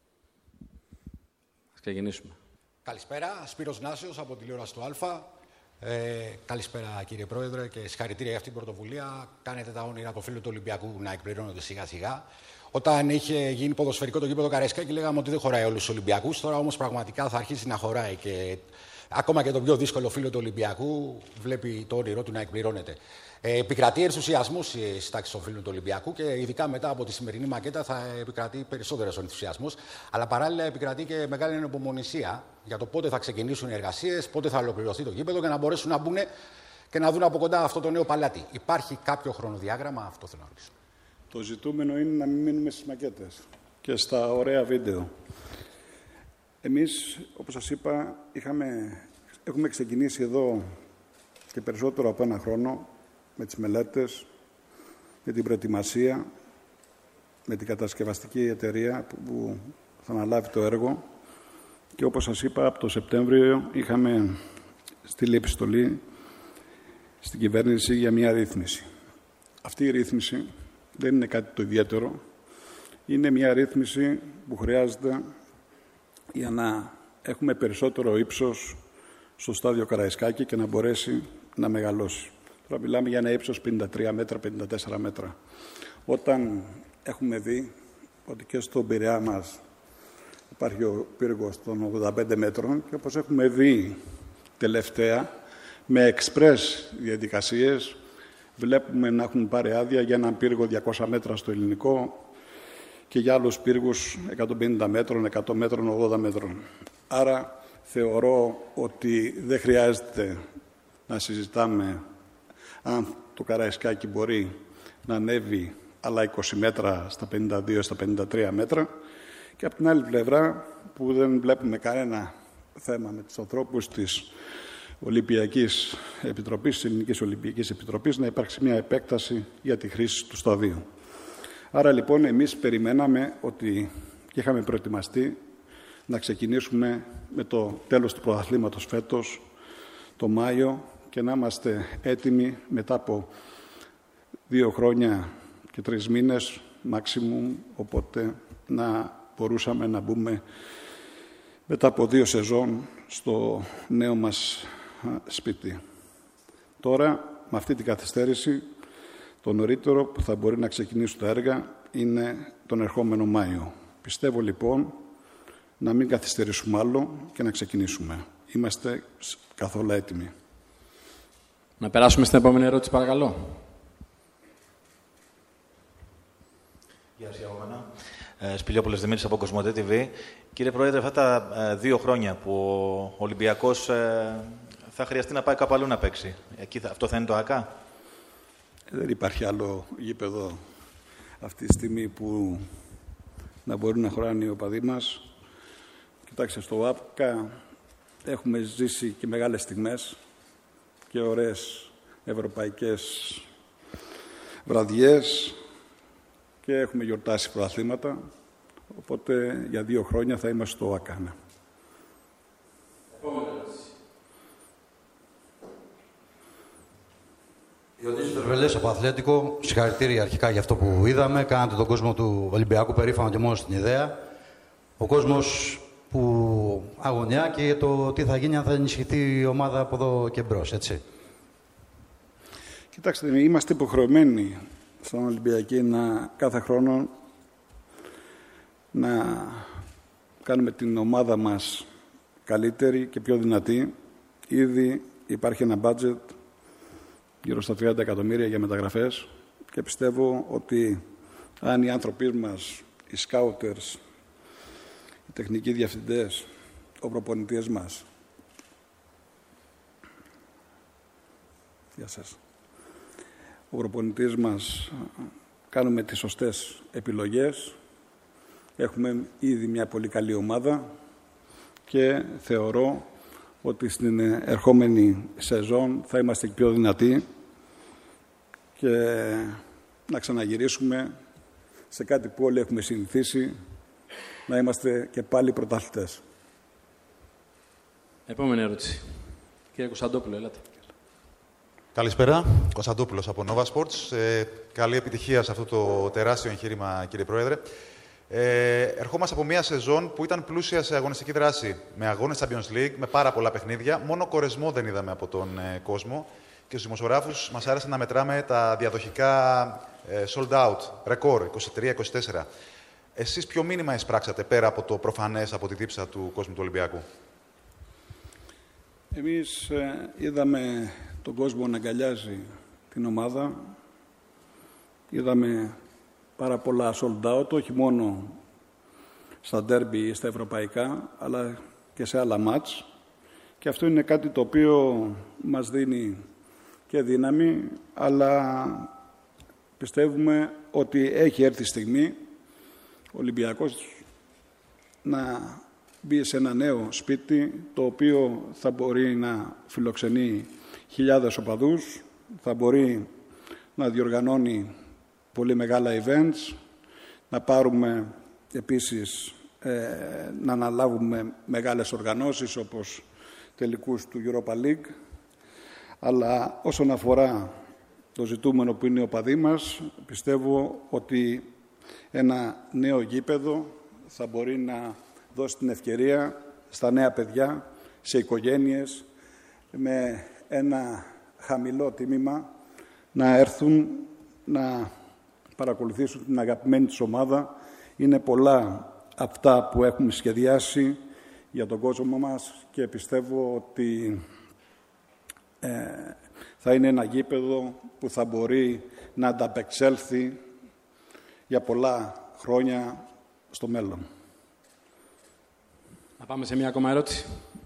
[SPEAKER 3] Ας ξεκινήσουμε.
[SPEAKER 6] Καλησπέρα, Σπύρος Νάσιος από τηλεόραση του Α. Ε, καλησπέρα κύριε Πρόεδρε και συγχαρητήρια για αυτήν την πρωτοβουλία. Κάνετε τα όνειρα των φίλων του Ολυμπιακού να εκπληρώνονται σιγά σιγά. Όταν είχε γίνει ποδοσφαιρικό το γήπεδο Καραϊσκάκη, λέγαμε ότι δεν χωράει όλους τους Ολυμπιακούς. Τώρα όμως πραγματικά θα αρχίσει να χωράει και ακόμα και το πιο δύσκολο φίλο του Ολυμπιακού βλέπει το όνειρό του να εκπληρώνεται. Ε, επικρατεί ενθουσιασμός στις τάξεις των φίλων του Ολυμπιακού και ειδικά μετά από τη σημερινή μακέτα θα επικρατεί περισσότερος ο ενθουσιασμός. Αλλά παράλληλα επικρατεί και μεγάλη ανυπομονησία για το πότε θα ξεκινήσουν οι εργασίες, πότε θα ολοκληρωθεί το γήπεδο και να μπορέσουν να μπουν και να δουν από κοντά αυτό το νέο παλάτι. Υπάρχει κάποιο χρονοδιάγραμμα, αυτό θέλω να ρωτήσω.
[SPEAKER 5] Το ζητούμενο είναι να μην μείνουμε στις μακέτες και στα ωραία βίντεο. Εμείς, όπως σας είπα, είχαμε, έχουμε ξεκινήσει εδώ και περισσότερο από ένα χρόνο με τις μελέτες, με την προετοιμασία, με την κατασκευαστική εταιρεία που θα αναλάβει το έργο και όπως σας είπα, από το Σεπτέμβριο είχαμε στείλει επιστολή στην κυβέρνηση για μια ρύθμιση. Αυτή η ρύθμιση δεν είναι κάτι το ιδιαίτερο. Είναι μια ρύθμιση που χρειάζεται για να έχουμε περισσότερο ύψος στο στάδιο Καραϊσκάκη και να μπορέσει να μεγαλώσει. Τώρα μιλάμε για ένα ύψος πενήντα τρία μέτρα, πενήντα τέσσερα μέτρα. Όταν έχουμε δει ότι και στον Πειραιά μας υπάρχει ο πύργος των ογδόντα πέντε μέτρων και όπως έχουμε δει τελευταία με εξπρές διαδικασίες βλέπουμε να έχουν πάρει άδεια για έναν πύργο διακόσια μέτρα στο ελληνικό και για άλλους πύργους εκατόν πενήντα μέτρων, εκατό μέτρων, ογδόντα μέτρων. Άρα θεωρώ ότι δεν χρειάζεται να συζητάμε αν το Καραϊσκάκη μπορεί να ανέβει άλλα είκοσι μέτρα στα πενήντα δύο, στα πενήντα τρία μέτρα και από την άλλη πλευρά που δεν βλέπουμε κανένα θέμα με τους ανθρώπους της Ολυμπιακής Επιτροπής, της Ελληνικής Ολυμπιακής Επιτροπής να υπάρξει μια επέκταση για τη χρήση του σταδίου. Άρα λοιπόν εμείς περιμέναμε ότι και είχαμε προετοιμαστεί να ξεκινήσουμε με το τέλος του πρωταθλήματος φέτος, το Μάιο, και να είμαστε έτοιμοι μετά από δύο χρόνια και τρεις μήνες maximum, οπότε να μπορούσαμε να μπούμε μετά από δύο σεζόν στο νέο μας σπίτι. Τώρα, με αυτή την καθυστέρηση, το νωρίτερο που θα μπορεί να ξεκινήσουν τα έργα είναι τον ερχόμενο Μάιο. Πιστεύω λοιπόν να μην καθυστερήσουμε άλλο και να ξεκινήσουμε. Είμαστε καθόλου έτοιμοι.
[SPEAKER 3] Να περάσουμε στην επόμενη ερώτηση, παρακαλώ.
[SPEAKER 7] Γεια σας, Ιωάννα. Ε, Σπηλιόπουλος Δημήτρης από Κοσμοτέ τι βι. Κύριε Πρόεδρε, αυτά τα ε, δύο χρόνια που ο Ολυμπιακός ε, θα χρειαστεί να πάει κάπου αλλού να παίξει, εκεί θα, αυτό θα είναι το ΑΚΑ?
[SPEAKER 5] Δεν υπάρχει άλλο γήπεδο αυτή τη στιγμή που να μπορούν να χωράνε οι οπαδοί μας. Κοιτάξτε, στο ΟΑΠΚΑ έχουμε ζήσει και μεγάλες στιγμές και ωραίες ευρωπαϊκές βραδιές και έχουμε γιορτάσει πρωταθλήματα, οπότε για δύο χρόνια θα είμαστε στο ΟΑΚΑΝΑ.
[SPEAKER 8] Διονύσης Δερβελές από Αθλέτικο. Συγχαρητήρια αρχικά για αυτό που είδαμε. Κάνατε τον κόσμο του Ολυμπιακού περήφανο και μόνο στην ιδέα. Ο κόσμος που αγωνιά και για το τι θα γίνει αν θα ενισχυθεί η ομάδα από εδώ και μπρος, έτσι.
[SPEAKER 5] Κοιτάξτε, είμαστε υποχρεωμένοι στον Ολυμπιακή να κάθε χρόνο να κάνουμε την ομάδα μας καλύτερη και πιο δυνατή. Ήδη υπάρχει ένα budget γύρω στα τριάντα εκατομμύρια για μεταγραφές και πιστεύω ότι αν οι άνθρωποι μας, οι scouters, οι τεχνικοί διευθυντές, ο προπονητής μας, γεια σας, ο προπονητής μας κάνουμε τις σωστές επιλογές, έχουμε ήδη μια πολύ καλή ομάδα και θεωρώ ότι στην ερχόμενη σεζόν θα είμαστε πιο δυνατοί και να ξαναγυρίσουμε σε κάτι που όλοι έχουμε συνηθίσει, να είμαστε και πάλι πρωταθλητές.
[SPEAKER 3] Επόμενη ερώτηση. Κύριε Κωνσταντόπουλο, έλατε.
[SPEAKER 9] Καλησπέρα. Κωνσταντόπουλος από Nova Sports. Ε, καλή επιτυχία σε αυτό το τεράστιο εγχείρημα, κύριε Πρόεδρε. Ε, ερχόμαστε από μια σεζόν που ήταν πλούσια σε αγωνιστική δράση. Με αγώνες Champions League, με πάρα πολλά παιχνίδια. Μόνο κορεσμό δεν είδαμε από τον ε, κόσμο. Και στους δημοσιογράφους μας άρεσε να μετράμε τα διαδοχικά ε, sold out, ρεκόρ, είκοσι τρία είκοσι τέσσερα. Εσείς ποιο μήνυμα εισπράξατε πέρα από το προφανές, από τη δίψα του κόσμου του Ολυμπιακού?
[SPEAKER 5] Εμείς ε, είδαμε τον κόσμο να αγκαλιάζει την ομάδα. Είδαμε πάρα πολλά sold out, όχι μόνο στα ντέρμπι ή στα ευρωπαϊκά, αλλά και σε άλλα μάτς. Και αυτό είναι κάτι το οποίο μας δίνει και δύναμη, αλλά πιστεύουμε ότι έχει έρθει η στιγμή ο Ολυμπιακός να μπει σε ένα νέο σπίτι, το οποίο θα μπορεί να φιλοξενεί χιλιάδες οπαδούς, θα μπορεί να διοργανώνει πολύ μεγάλα events, να πάρουμε επίσης, ε, να αναλάβουμε μεγάλες οργανώσεις όπως τελικούς του Europa League, αλλά όσον αφορά το ζητούμενο που είναι ο οπαδοί μας, πιστεύω ότι ένα νέο γήπεδο θα μπορεί να δώσει την ευκαιρία στα νέα παιδιά, σε οικογένειες, με ένα χαμηλό τίμημα να έρθουν να παρακολουθήσουν την αγαπημένη της ομάδα. Είναι πολλά αυτά που έχουμε σχεδιάσει για τον κόσμο μας και πιστεύω ότι ε, θα είναι ένα γήπεδο που θα μπορεί να ανταπεξέλθει για πολλά χρόνια στο μέλλον.
[SPEAKER 3] Να πάμε σε μια ακόμα ερώτηση.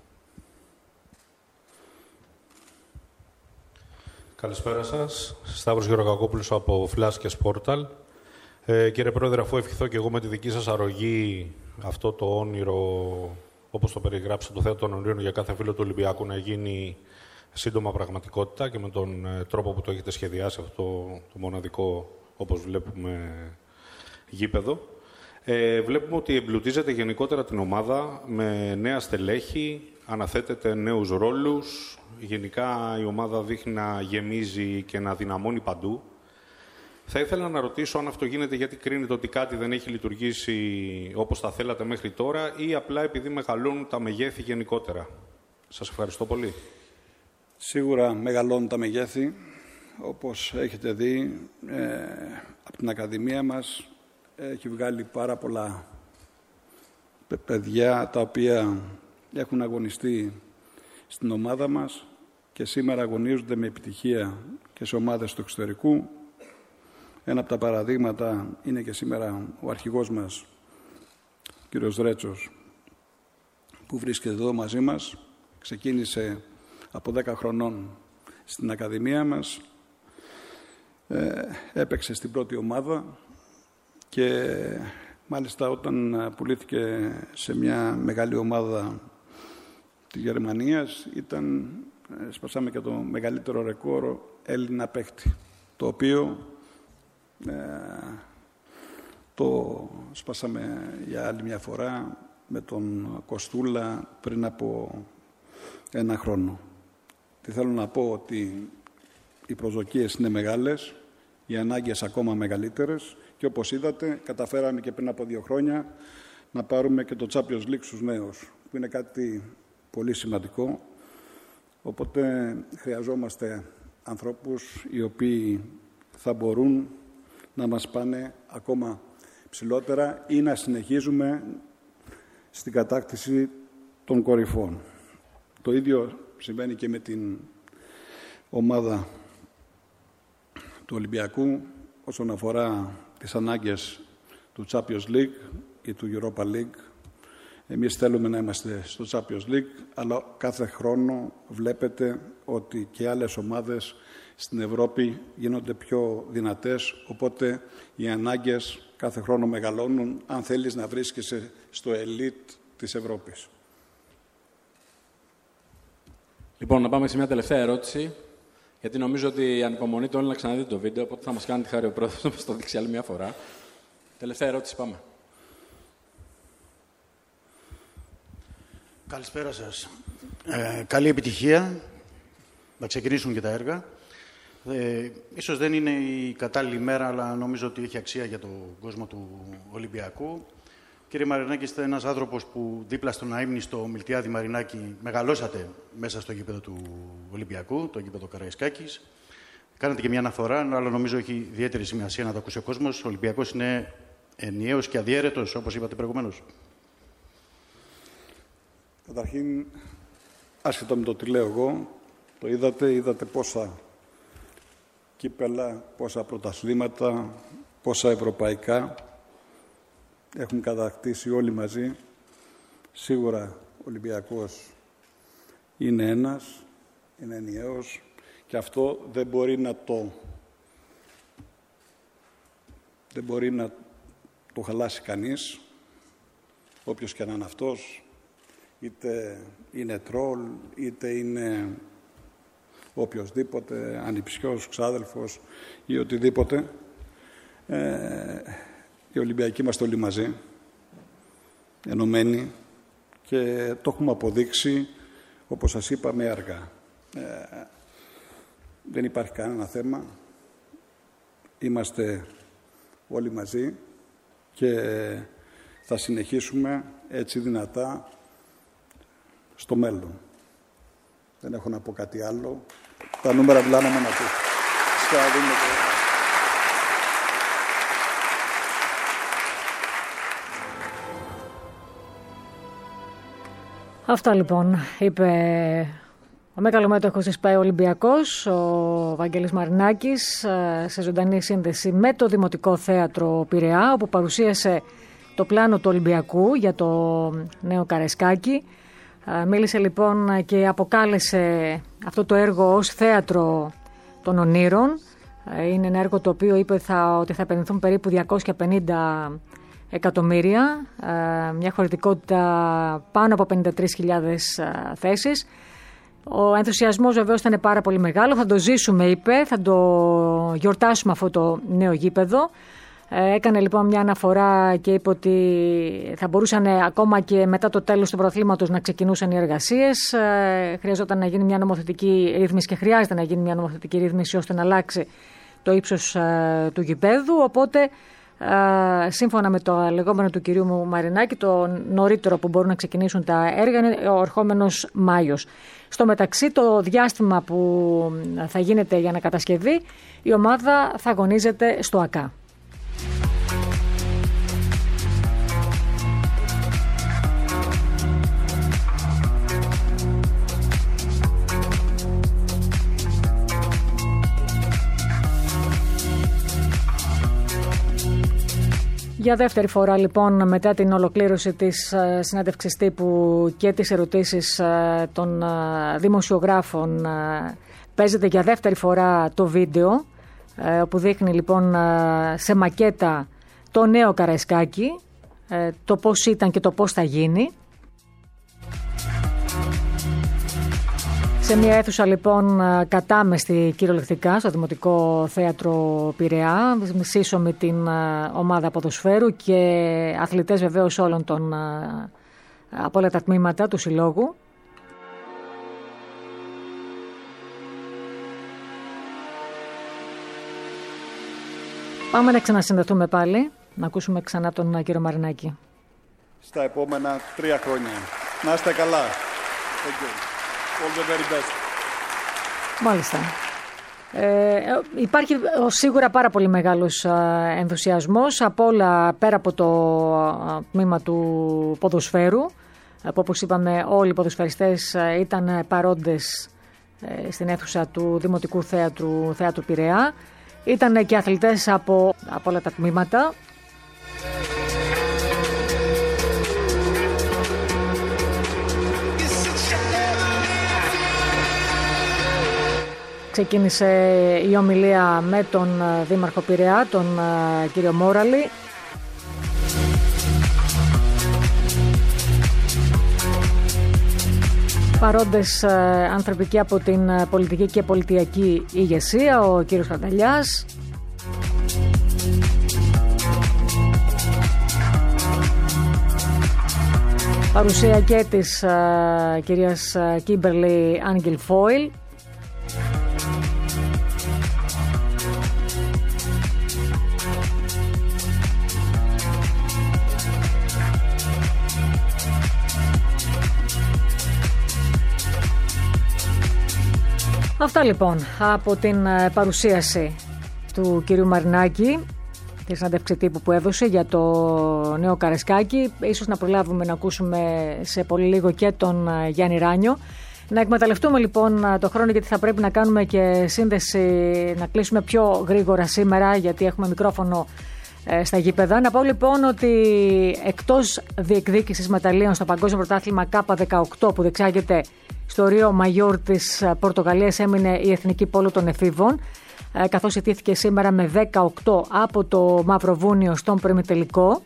[SPEAKER 10] Καλησπέρα σας. Σταύρος Γεωργακόπουλος από Flash και Sportal. Ε, κύριε Πρόεδρε, αφού ευχηθώ και εγώ με τη δική σας αρρωγή αυτό το όνειρο, όπως το περιγράψατε, το θέατρο των ονείρων για κάθε φίλο του Ολυμπιακού να γίνει σύντομα πραγματικότητα και με τον ε, τρόπο που το έχετε σχεδιάσει αυτό το, το μοναδικό, όπως βλέπουμε, γήπεδο. Ε, βλέπουμε ότι εμπλουτίζεται γενικότερα την ομάδα με νέα στελέχη, αναθέτεται νέους ρόλους. Γενικά η ομάδα δείχνει να γεμίζει και να δυναμώνει παντού. Θα ήθελα να ρωτήσω αν αυτό γίνεται γιατί κρίνετε ότι κάτι δεν έχει λειτουργήσει όπως θα θέλατε μέχρι τώρα ή απλά επειδή μεγαλώνουν τα μεγέθη γενικότερα. Σας ευχαριστώ πολύ.
[SPEAKER 5] Σίγουρα μεγαλώνουν τα μεγέθη. Όπως έχετε δει, ε, από την Ακαδημία μας έχει βγάλει πάρα πολλά παιδιά τα οποία έχουν αγωνιστεί στην ομάδα μας και σήμερα αγωνίζονται με επιτυχία και σε ομάδες του εξωτερικού. Ένα από τα παραδείγματα είναι και σήμερα ο αρχηγός μας, ο κύριος Ρέτσος, που βρίσκεται εδώ μαζί μας. Ξεκίνησε από δέκα χρονών στην Ακαδημία μας, ε, έπαιξε στην πρώτη ομάδα και μάλιστα όταν πουλήθηκε σε μια μεγάλη ομάδα της Γερμανίας ήταν, σπασάμε και το μεγαλύτερο ρεκόρ Έλληνα παίχτη, το οποίο ε, το σπάσαμε για άλλη μια φορά με τον Κοστούλα πριν από ένα χρόνο. Τι θέλω να πω, ότι οι προσδοκίες είναι μεγάλες, οι ανάγκες ακόμα μεγαλύτερες και όπως είδατε καταφέραμε και πριν από δύο χρόνια να πάρουμε και το Champions League στους νέους, που είναι κάτι πολύ σημαντικό. Οπότε χρειαζόμαστε ανθρώπους οι οποίοι θα μπορούν να μας πάνε ακόμα ψηλότερα ή να συνεχίζουμε στην κατάκτηση των κορυφών. Το ίδιο συμβαίνει και με την ομάδα του Ολυμπιακού όσον αφορά τις ανάγκες του Champions League ή του Europa League. Εμείς θέλουμε να είμαστε στο Champions League, αλλά κάθε χρόνο βλέπετε ότι και άλλες ομάδες στην Ευρώπη γίνονται πιο δυνατές, οπότε οι ανάγκες κάθε χρόνο μεγαλώνουν αν θέλεις να βρίσκεσαι στο ελίτ της Ευρώπης.
[SPEAKER 3] Λοιπόν, να πάμε σε μια τελευταία ερώτηση, γιατί νομίζω ότι ανυπομονείτε όλοι να ξαναδείτε το βίντεο, οπότε θα μας κάνει τη χάρη ο πρόεδρος να μας το δείξει άλλη μια φορά. Τελευταία ερώτηση, πάμε.
[SPEAKER 11] Καλησπέρα σας. Ε, καλή επιτυχία. Να ξεκινήσουν και τα έργα. Ε, ίσως δεν είναι η κατάλληλη μέρα, αλλά νομίζω ότι έχει αξία για τον κόσμο του Ολυμπιακού. Κύριε Μαρινάκη, είστε ένας άνθρωπος που δίπλα στον αείμνηστο Μιλτιάδη Μαρινάκη μεγαλώσατε μέσα στο γήπεδο του Ολυμπιακού, το γήπεδο Καραϊσκάκης. Κάνατε και μια αναφορά, αλλά νομίζω έχει ιδιαίτερη σημασία να το ακούσει ο κόσμος. Ο Ολυμπιακός είναι ενιαίος και αδιέρετος, όπως είπατε προηγουμένως.
[SPEAKER 5] Καταρχήν, άσχετα με το τι λέω εγώ, το είδατε, είδατε πόσα κύπελα, πόσα πρωταθλήματα, πόσα ευρωπαϊκά έχουν κατακτήσει όλοι μαζί. Σίγουρα ο Ολυμπιακός είναι ένας, είναι ενιαίος και αυτό δεν μπορεί να το δεν μπορεί να το χαλάσει κανείς, όποιος και να είναι αυτός, είτε είναι τρόλ, είτε είναι οποιοσδήποτε, ανιψιός, ξάδελφος ή οτιδήποτε. Ε, οι Ολυμπιακοί είμαστε όλοι μαζί, ενωμένοι, και το έχουμε αποδείξει, όπως σας είπα, με έργα. Ε, δεν υπάρχει κανένα θέμα. Είμαστε όλοι μαζί και θα συνεχίσουμε έτσι δυνατά στο μέλλον. Δεν έχω να πω κάτι άλλο. Τα νούμερα μιλάνε μόνο του.
[SPEAKER 1] Αυτά λοιπόν είπε ο μεγαλομέτωχος της ΠΑΕ Ολυμπιακός, ο Βαγγέλης Μαρινάκης, σε ζωντανή σύνδεση με το Δημοτικό Θέατρο Πειραιά, όπου παρουσίασε το πλάνο του Ολυμπιακού για το νέο Καραϊσκάκι. Μίλησε λοιπόν και αποκάλεσε αυτό το έργο ως θέατρο των ονείρων. Είναι ένα έργο το οποίο είπε θα, ότι θα επενδυθούν περίπου διακόσια πενήντα εκατομμύρια, μια χωρητικότητα πάνω από πενήντα τρεις χιλιάδες θέσεις. Ο ενθουσιασμός βεβαίως θα είναι πάρα πολύ μεγάλο, θα το ζήσουμε, είπε, θα το γιορτάσουμε αυτό το νέο γήπεδο. Έκανε λοιπόν μια αναφορά και είπε ότι θα μπορούσαν ακόμα και μετά το τέλος του πρωταθλήματος να ξεκινούσαν οι εργασίες. Χρειαζόταν να γίνει μια νομοθετική ρύθμιση και χρειάζεται να γίνει μια νομοθετική ρύθμιση ώστε να αλλάξει το ύψος του γηπέδου. Οπότε, σύμφωνα με το λεγόμενο του κυρίου μου Μαρινάκη, το νωρίτερο που μπορούν να ξεκινήσουν τα έργα είναι ο ερχόμενος Μάιος. Στο μεταξύ, το διάστημα που θα γίνεται για ανακατασκευή, η ομάδα θα αγωνίζεται στο ΑΚΑ. Για δεύτερη φορά λοιπόν μετά την ολοκλήρωση της συνέντευξης τύπου και τις ερωτήσεις των δημοσιογράφων παίζεται για δεύτερη φορά το βίντεο που δείχνει λοιπόν σε μακέτα το νέο Καραϊσκάκι, το πώς ήταν και το πώς θα γίνει. Σε μια αίθουσα λοιπόν κατάμεστη κυριολεκτικά στο Δημοτικό Θέατρο Πειραιά, σύσσωμη την ομάδα ποδοσφαίρου και αθλητές βεβαίως όλων των, από όλα τα τμήματα του συλλόγου. Πάμε να ξανασυνδεθούμε πάλι, να ακούσουμε ξανά τον κύριο Μαρινάκη.
[SPEAKER 5] Στα επόμενα τρία χρόνια. Να είστε καλά. Thank you. All the very best.
[SPEAKER 1] Μάλιστα. Ε, υπάρχει σίγουρα πάρα πολύ μεγάλος ενθουσιασμός από όλα, πέρα από το τμήμα του ποδοσφαίρου, που όπως είπαμε όλοι οι ποδοσφαιριστές ήταν παρόντες στην αίθουσα του Δημοτικού Θέατρου, Θέατρου Πειραιά. Ήταν και αθλητές από, από όλα τα τμήματα. Ξεκίνησε η ομιλία με τον Δήμαρχο Πειραιά, τον κύριο Μόραλη. Παρόντες άνθρωποι και από την πολιτική και πολιτιακή ηγεσία, ο κύριος Κανταλιάς. Παρουσία και της uh, κυρίας Κίμπερλι Άγγελ Φόιλ. Αυτά λοιπόν από την παρουσίαση του κυρίου Μαρινάκη, τη συνέντευξη τύπου που έδωσε για το νέο Καραϊσκάκι. Ίσως να προλάβουμε να ακούσουμε σε πολύ λίγο και τον Γιάννη Ράνιο. Να εκμεταλλευτούμε λοιπόν το χρόνο, γιατί θα πρέπει να κάνουμε και σύνδεση, να κλείσουμε πιο γρήγορα σήμερα, γιατί έχουμε μικρόφωνο στα γήπεδα. Να πω λοιπόν ότι εκτός διεκδίκησης μεταλλίων στο Παγκόσμιο Πρωτάθλημα Κάπα δεκαοκτώ που διεξάγεται στο Ρίο Μαγιόρ της Πορτογαλίας, έμεινε η Εθνική Πόλο των Εφήβων, καθώς ιτήθηκε σήμερα με δεκαοκτώ από το Μαυροβούνιο στον προημιτελικό.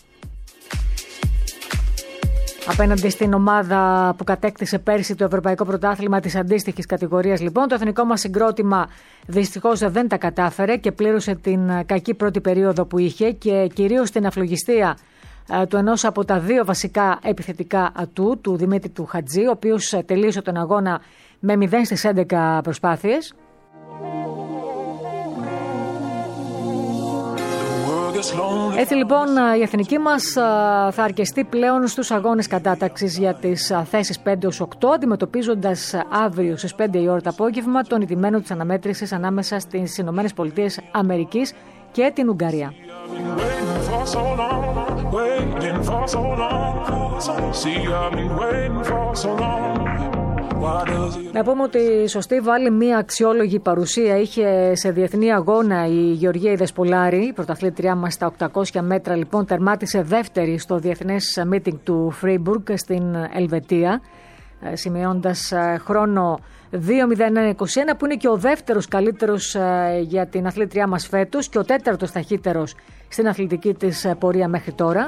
[SPEAKER 1] Απέναντι στην ομάδα που κατέκτησε πέρσι το Ευρωπαϊκό Πρωτάθλημα της αντίστοιχης κατηγορίας, λοιπόν, το εθνικό μας συγκρότημα δυστυχώς δεν τα κατάφερε και πλήρωσε την κακή πρώτη περίοδο που είχε, και κυρίως την αυλογιστία του ενός από τα δύο βασικά επιθετικά ατού, του Δημήτρη του Χατζή, ο οποίος τελείωσε τον αγώνα με μηδέν στις έντεκα προσπάθειες. Έτσι λοιπόν η εθνική μας θα αρκεστεί πλέον στους αγώνες κατάταξης για τις θέσεις πέντε έως οκτώ, αντιμετωπίζοντας αύριο στις πέντε η ώρα το απόγευμα τον ηττημένο της αναμέτρησης ανάμεσα στις Ηνωμένες Πολιτείες Αμερικής και την Ουγγαρία. Να πούμε ότι η σωστή βάλει μία αξιόλογη παρουσία είχε σε διεθνή αγώνα η Γεωργία Ιδεσπολάρη, η πρωταθλήτριά μας στα οκτακόσια μέτρα, λοιπόν τερμάτισε δεύτερη στο διεθνές μίτινγκ του Φρίμπουργκ στην Ελβετία, σημειώντας χρόνο δύο μηδέν ένα είκοσι ένα, που είναι και ο δεύτερος καλύτερος για την αθλήτριά μας φέτος και ο τέταρτος ταχύτερος στην αθλητική της πορεία μέχρι τώρα.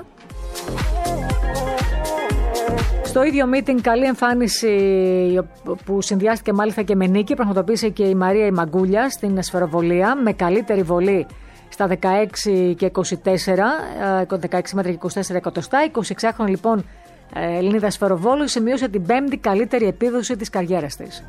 [SPEAKER 1] Στο ίδιο meeting καλή εμφάνιση που συνδυάστηκε μάλιστα και με νίκη πραγματοποίησε και η Μαρία η Μαγκούλια στην σφαιροβολία, με καλύτερη βολή στα δεκαέξι και είκοσι τέσσερα, δεκαέξι μέτρα και είκοσι τέσσερα εκατοστά. εικοσιεξάχρονη λοιπόν Ελληνίδα σφαιροβόλου σημείωσε την πέμπτη καλύτερη επίδοση της καριέρας της.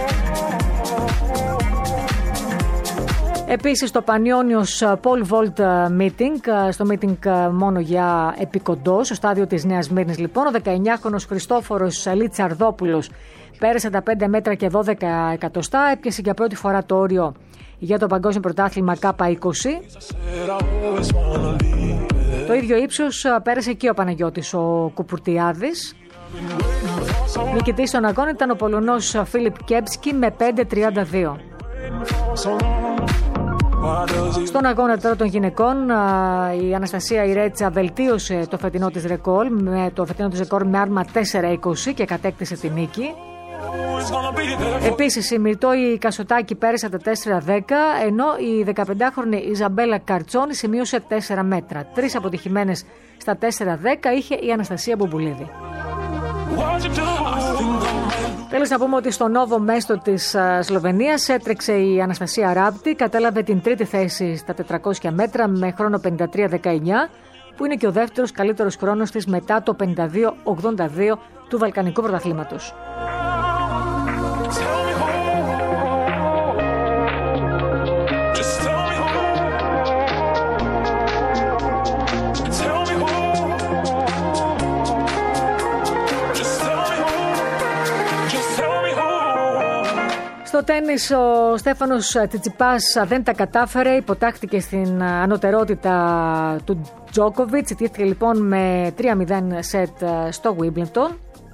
[SPEAKER 1] Επίσης το Πανιόνιος Pole Vault Meeting, στο meeting μόνο για επικοντό, στο στάδιο της Νέας Μύρνης, λοιπόν, ο δεκαεννιάχρονος Χριστόφορος Λιτσαρδόπουλος πέρασε τα πέντε μέτρα και δώδεκα εκατοστά, έπιασε για πρώτη φορά το όριο για το Παγκόσμιο Πρωτάθλημα Κάπα είκοσι. Το ίδιο ύψος πέρασε και ο Παναγιώτης ο Κουπουρτιάδης. Νικητής των αγώνων ήταν ο Πολωνός Φίλιπ Κέψκι με πέντε τριάντα δύο. Στον αγώνα τώρα των γυναικών, η Αναστασία Ιρέτσα βελτίωσε το φετινό της ρεκόρ με το φετινό της ρεκόρ με άρμα τέσσερα είκοσι και κατέκτησε τη νίκη. Επίσης η Μυρτόη Κασοτάκη πέρασε τα τέσσερα δέκα, ενώ η δεκαπεντάχρονη Ιζαμπέλα Καρτσόνη σημείωσε τέσσερα μέτρα. Τρεις αποτυχημένες στα τέσσερα δέκα είχε η Αναστασία Μπομπουλίδη. Τέλος να πούμε ότι στο Νόβο Μέστο της Σλοβενίας έτρεξε η Αναστασία Ράπτη, κατέλαβε την τρίτη θέση στα τετρακόσια μέτρα με χρόνο πενήντα τρία δεκαεννιά, που είναι και ο δεύτερος καλύτερος χρόνος της μετά το πενήντα δύο ογδόντα δύο του Βαλκανικού Πρωταθλήματος. Στο τένις ο Στέφανος Τσιτσιπάς δεν τα κατάφερε, υποτάχθηκε στην ανωτερότητα του Τζόκοβιτς, ιτήθηκε λοιπόν με τρία μηδέν σετ στο Wimbledon.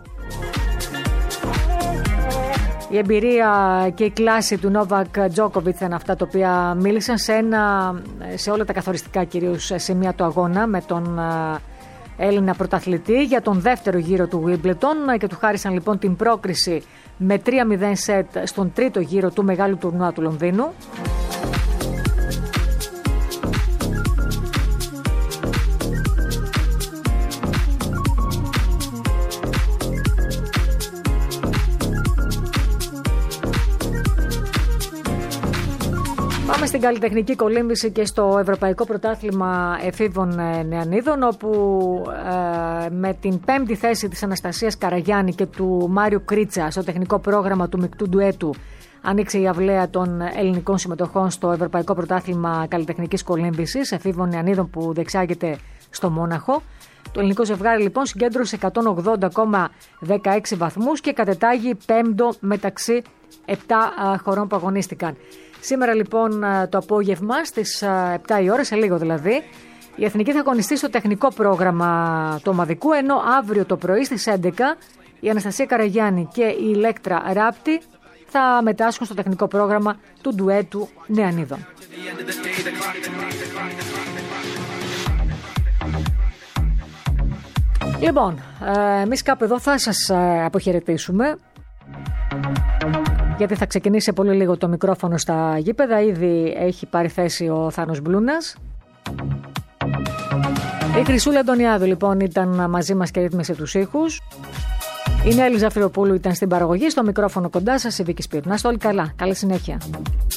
[SPEAKER 1] Η εμπειρία και η κλάση του Νόβακ Τζόκοβιτς ήταν αυτά τα οποία μίλησαν σε, ένα, σε όλα τα καθοριστικά κυρίως σημεία του αγώνα με τον Έλληνα πρωταθλητή για τον δεύτερο γύρο του Wimbledon και του χάρισαν λοιπόν την πρόκριση με τρία μηδέν σετ στον τρίτο γύρο του μεγάλου τουρνουά του Λονδίνου. Πάμε στην καλλιτεχνική κολύμβηση και στο Ευρωπαϊκό Πρωτάθλημα Εφήβων Νεανίδων, όπου ε, με την πέμπτη θέση της Αναστασίας Καραγιάννη και του Μάριου Κρίτσα στο τεχνικό πρόγραμμα του μεικτού ντουέτου ανοίξει η αυλαία των ελληνικών συμμετοχών στο Ευρωπαϊκό Πρωτάθλημα Καλλιτεχνικής Κολύμβησης Εφήβων Νεανίδων που διεξάγεται στο Μόναχο. Το ελληνικό ζευγάρι λοιπόν συγκέντρωσε εκατόν ογδόντα κόμμα δεκαέξι βαθμούς και κατετάγει πέμπτο μεταξύ επτά χωρών που αγωνίστηκαν. Σήμερα λοιπόν το απόγευμα στις επτά η ώρα, σε λίγο δηλαδή, η Εθνική θα αγωνιστεί στο τεχνικό πρόγραμμα του ομαδικού, ενώ αύριο το πρωί στις έντεκα η Αναστασία Καραγιάννη και η Ηλέκτρα Ράπτη θα μετάσχουν στο τεχνικό πρόγραμμα του ντουέτου Νεανίδων. Λοιπόν, εμείς κάπου εδώ θα σας αποχαιρετήσουμε, γιατί θα ξεκινήσει σε πολύ λίγο το μικρόφωνο στα γήπεδα. Ήδη έχει πάρει θέση ο Θάνος Μπλούνας. Η Χρυσούλα Αντωνιάδου λοιπόν ήταν μαζί μας και ρύθμισε τους ήχους. Η Νέλη Ζαφυροπούλου ήταν στην παραγωγή, στο μικρόφωνο κοντά σας η Βίκη Σπύρου. Να είστε όλοι καλά. Καλή συνέχεια.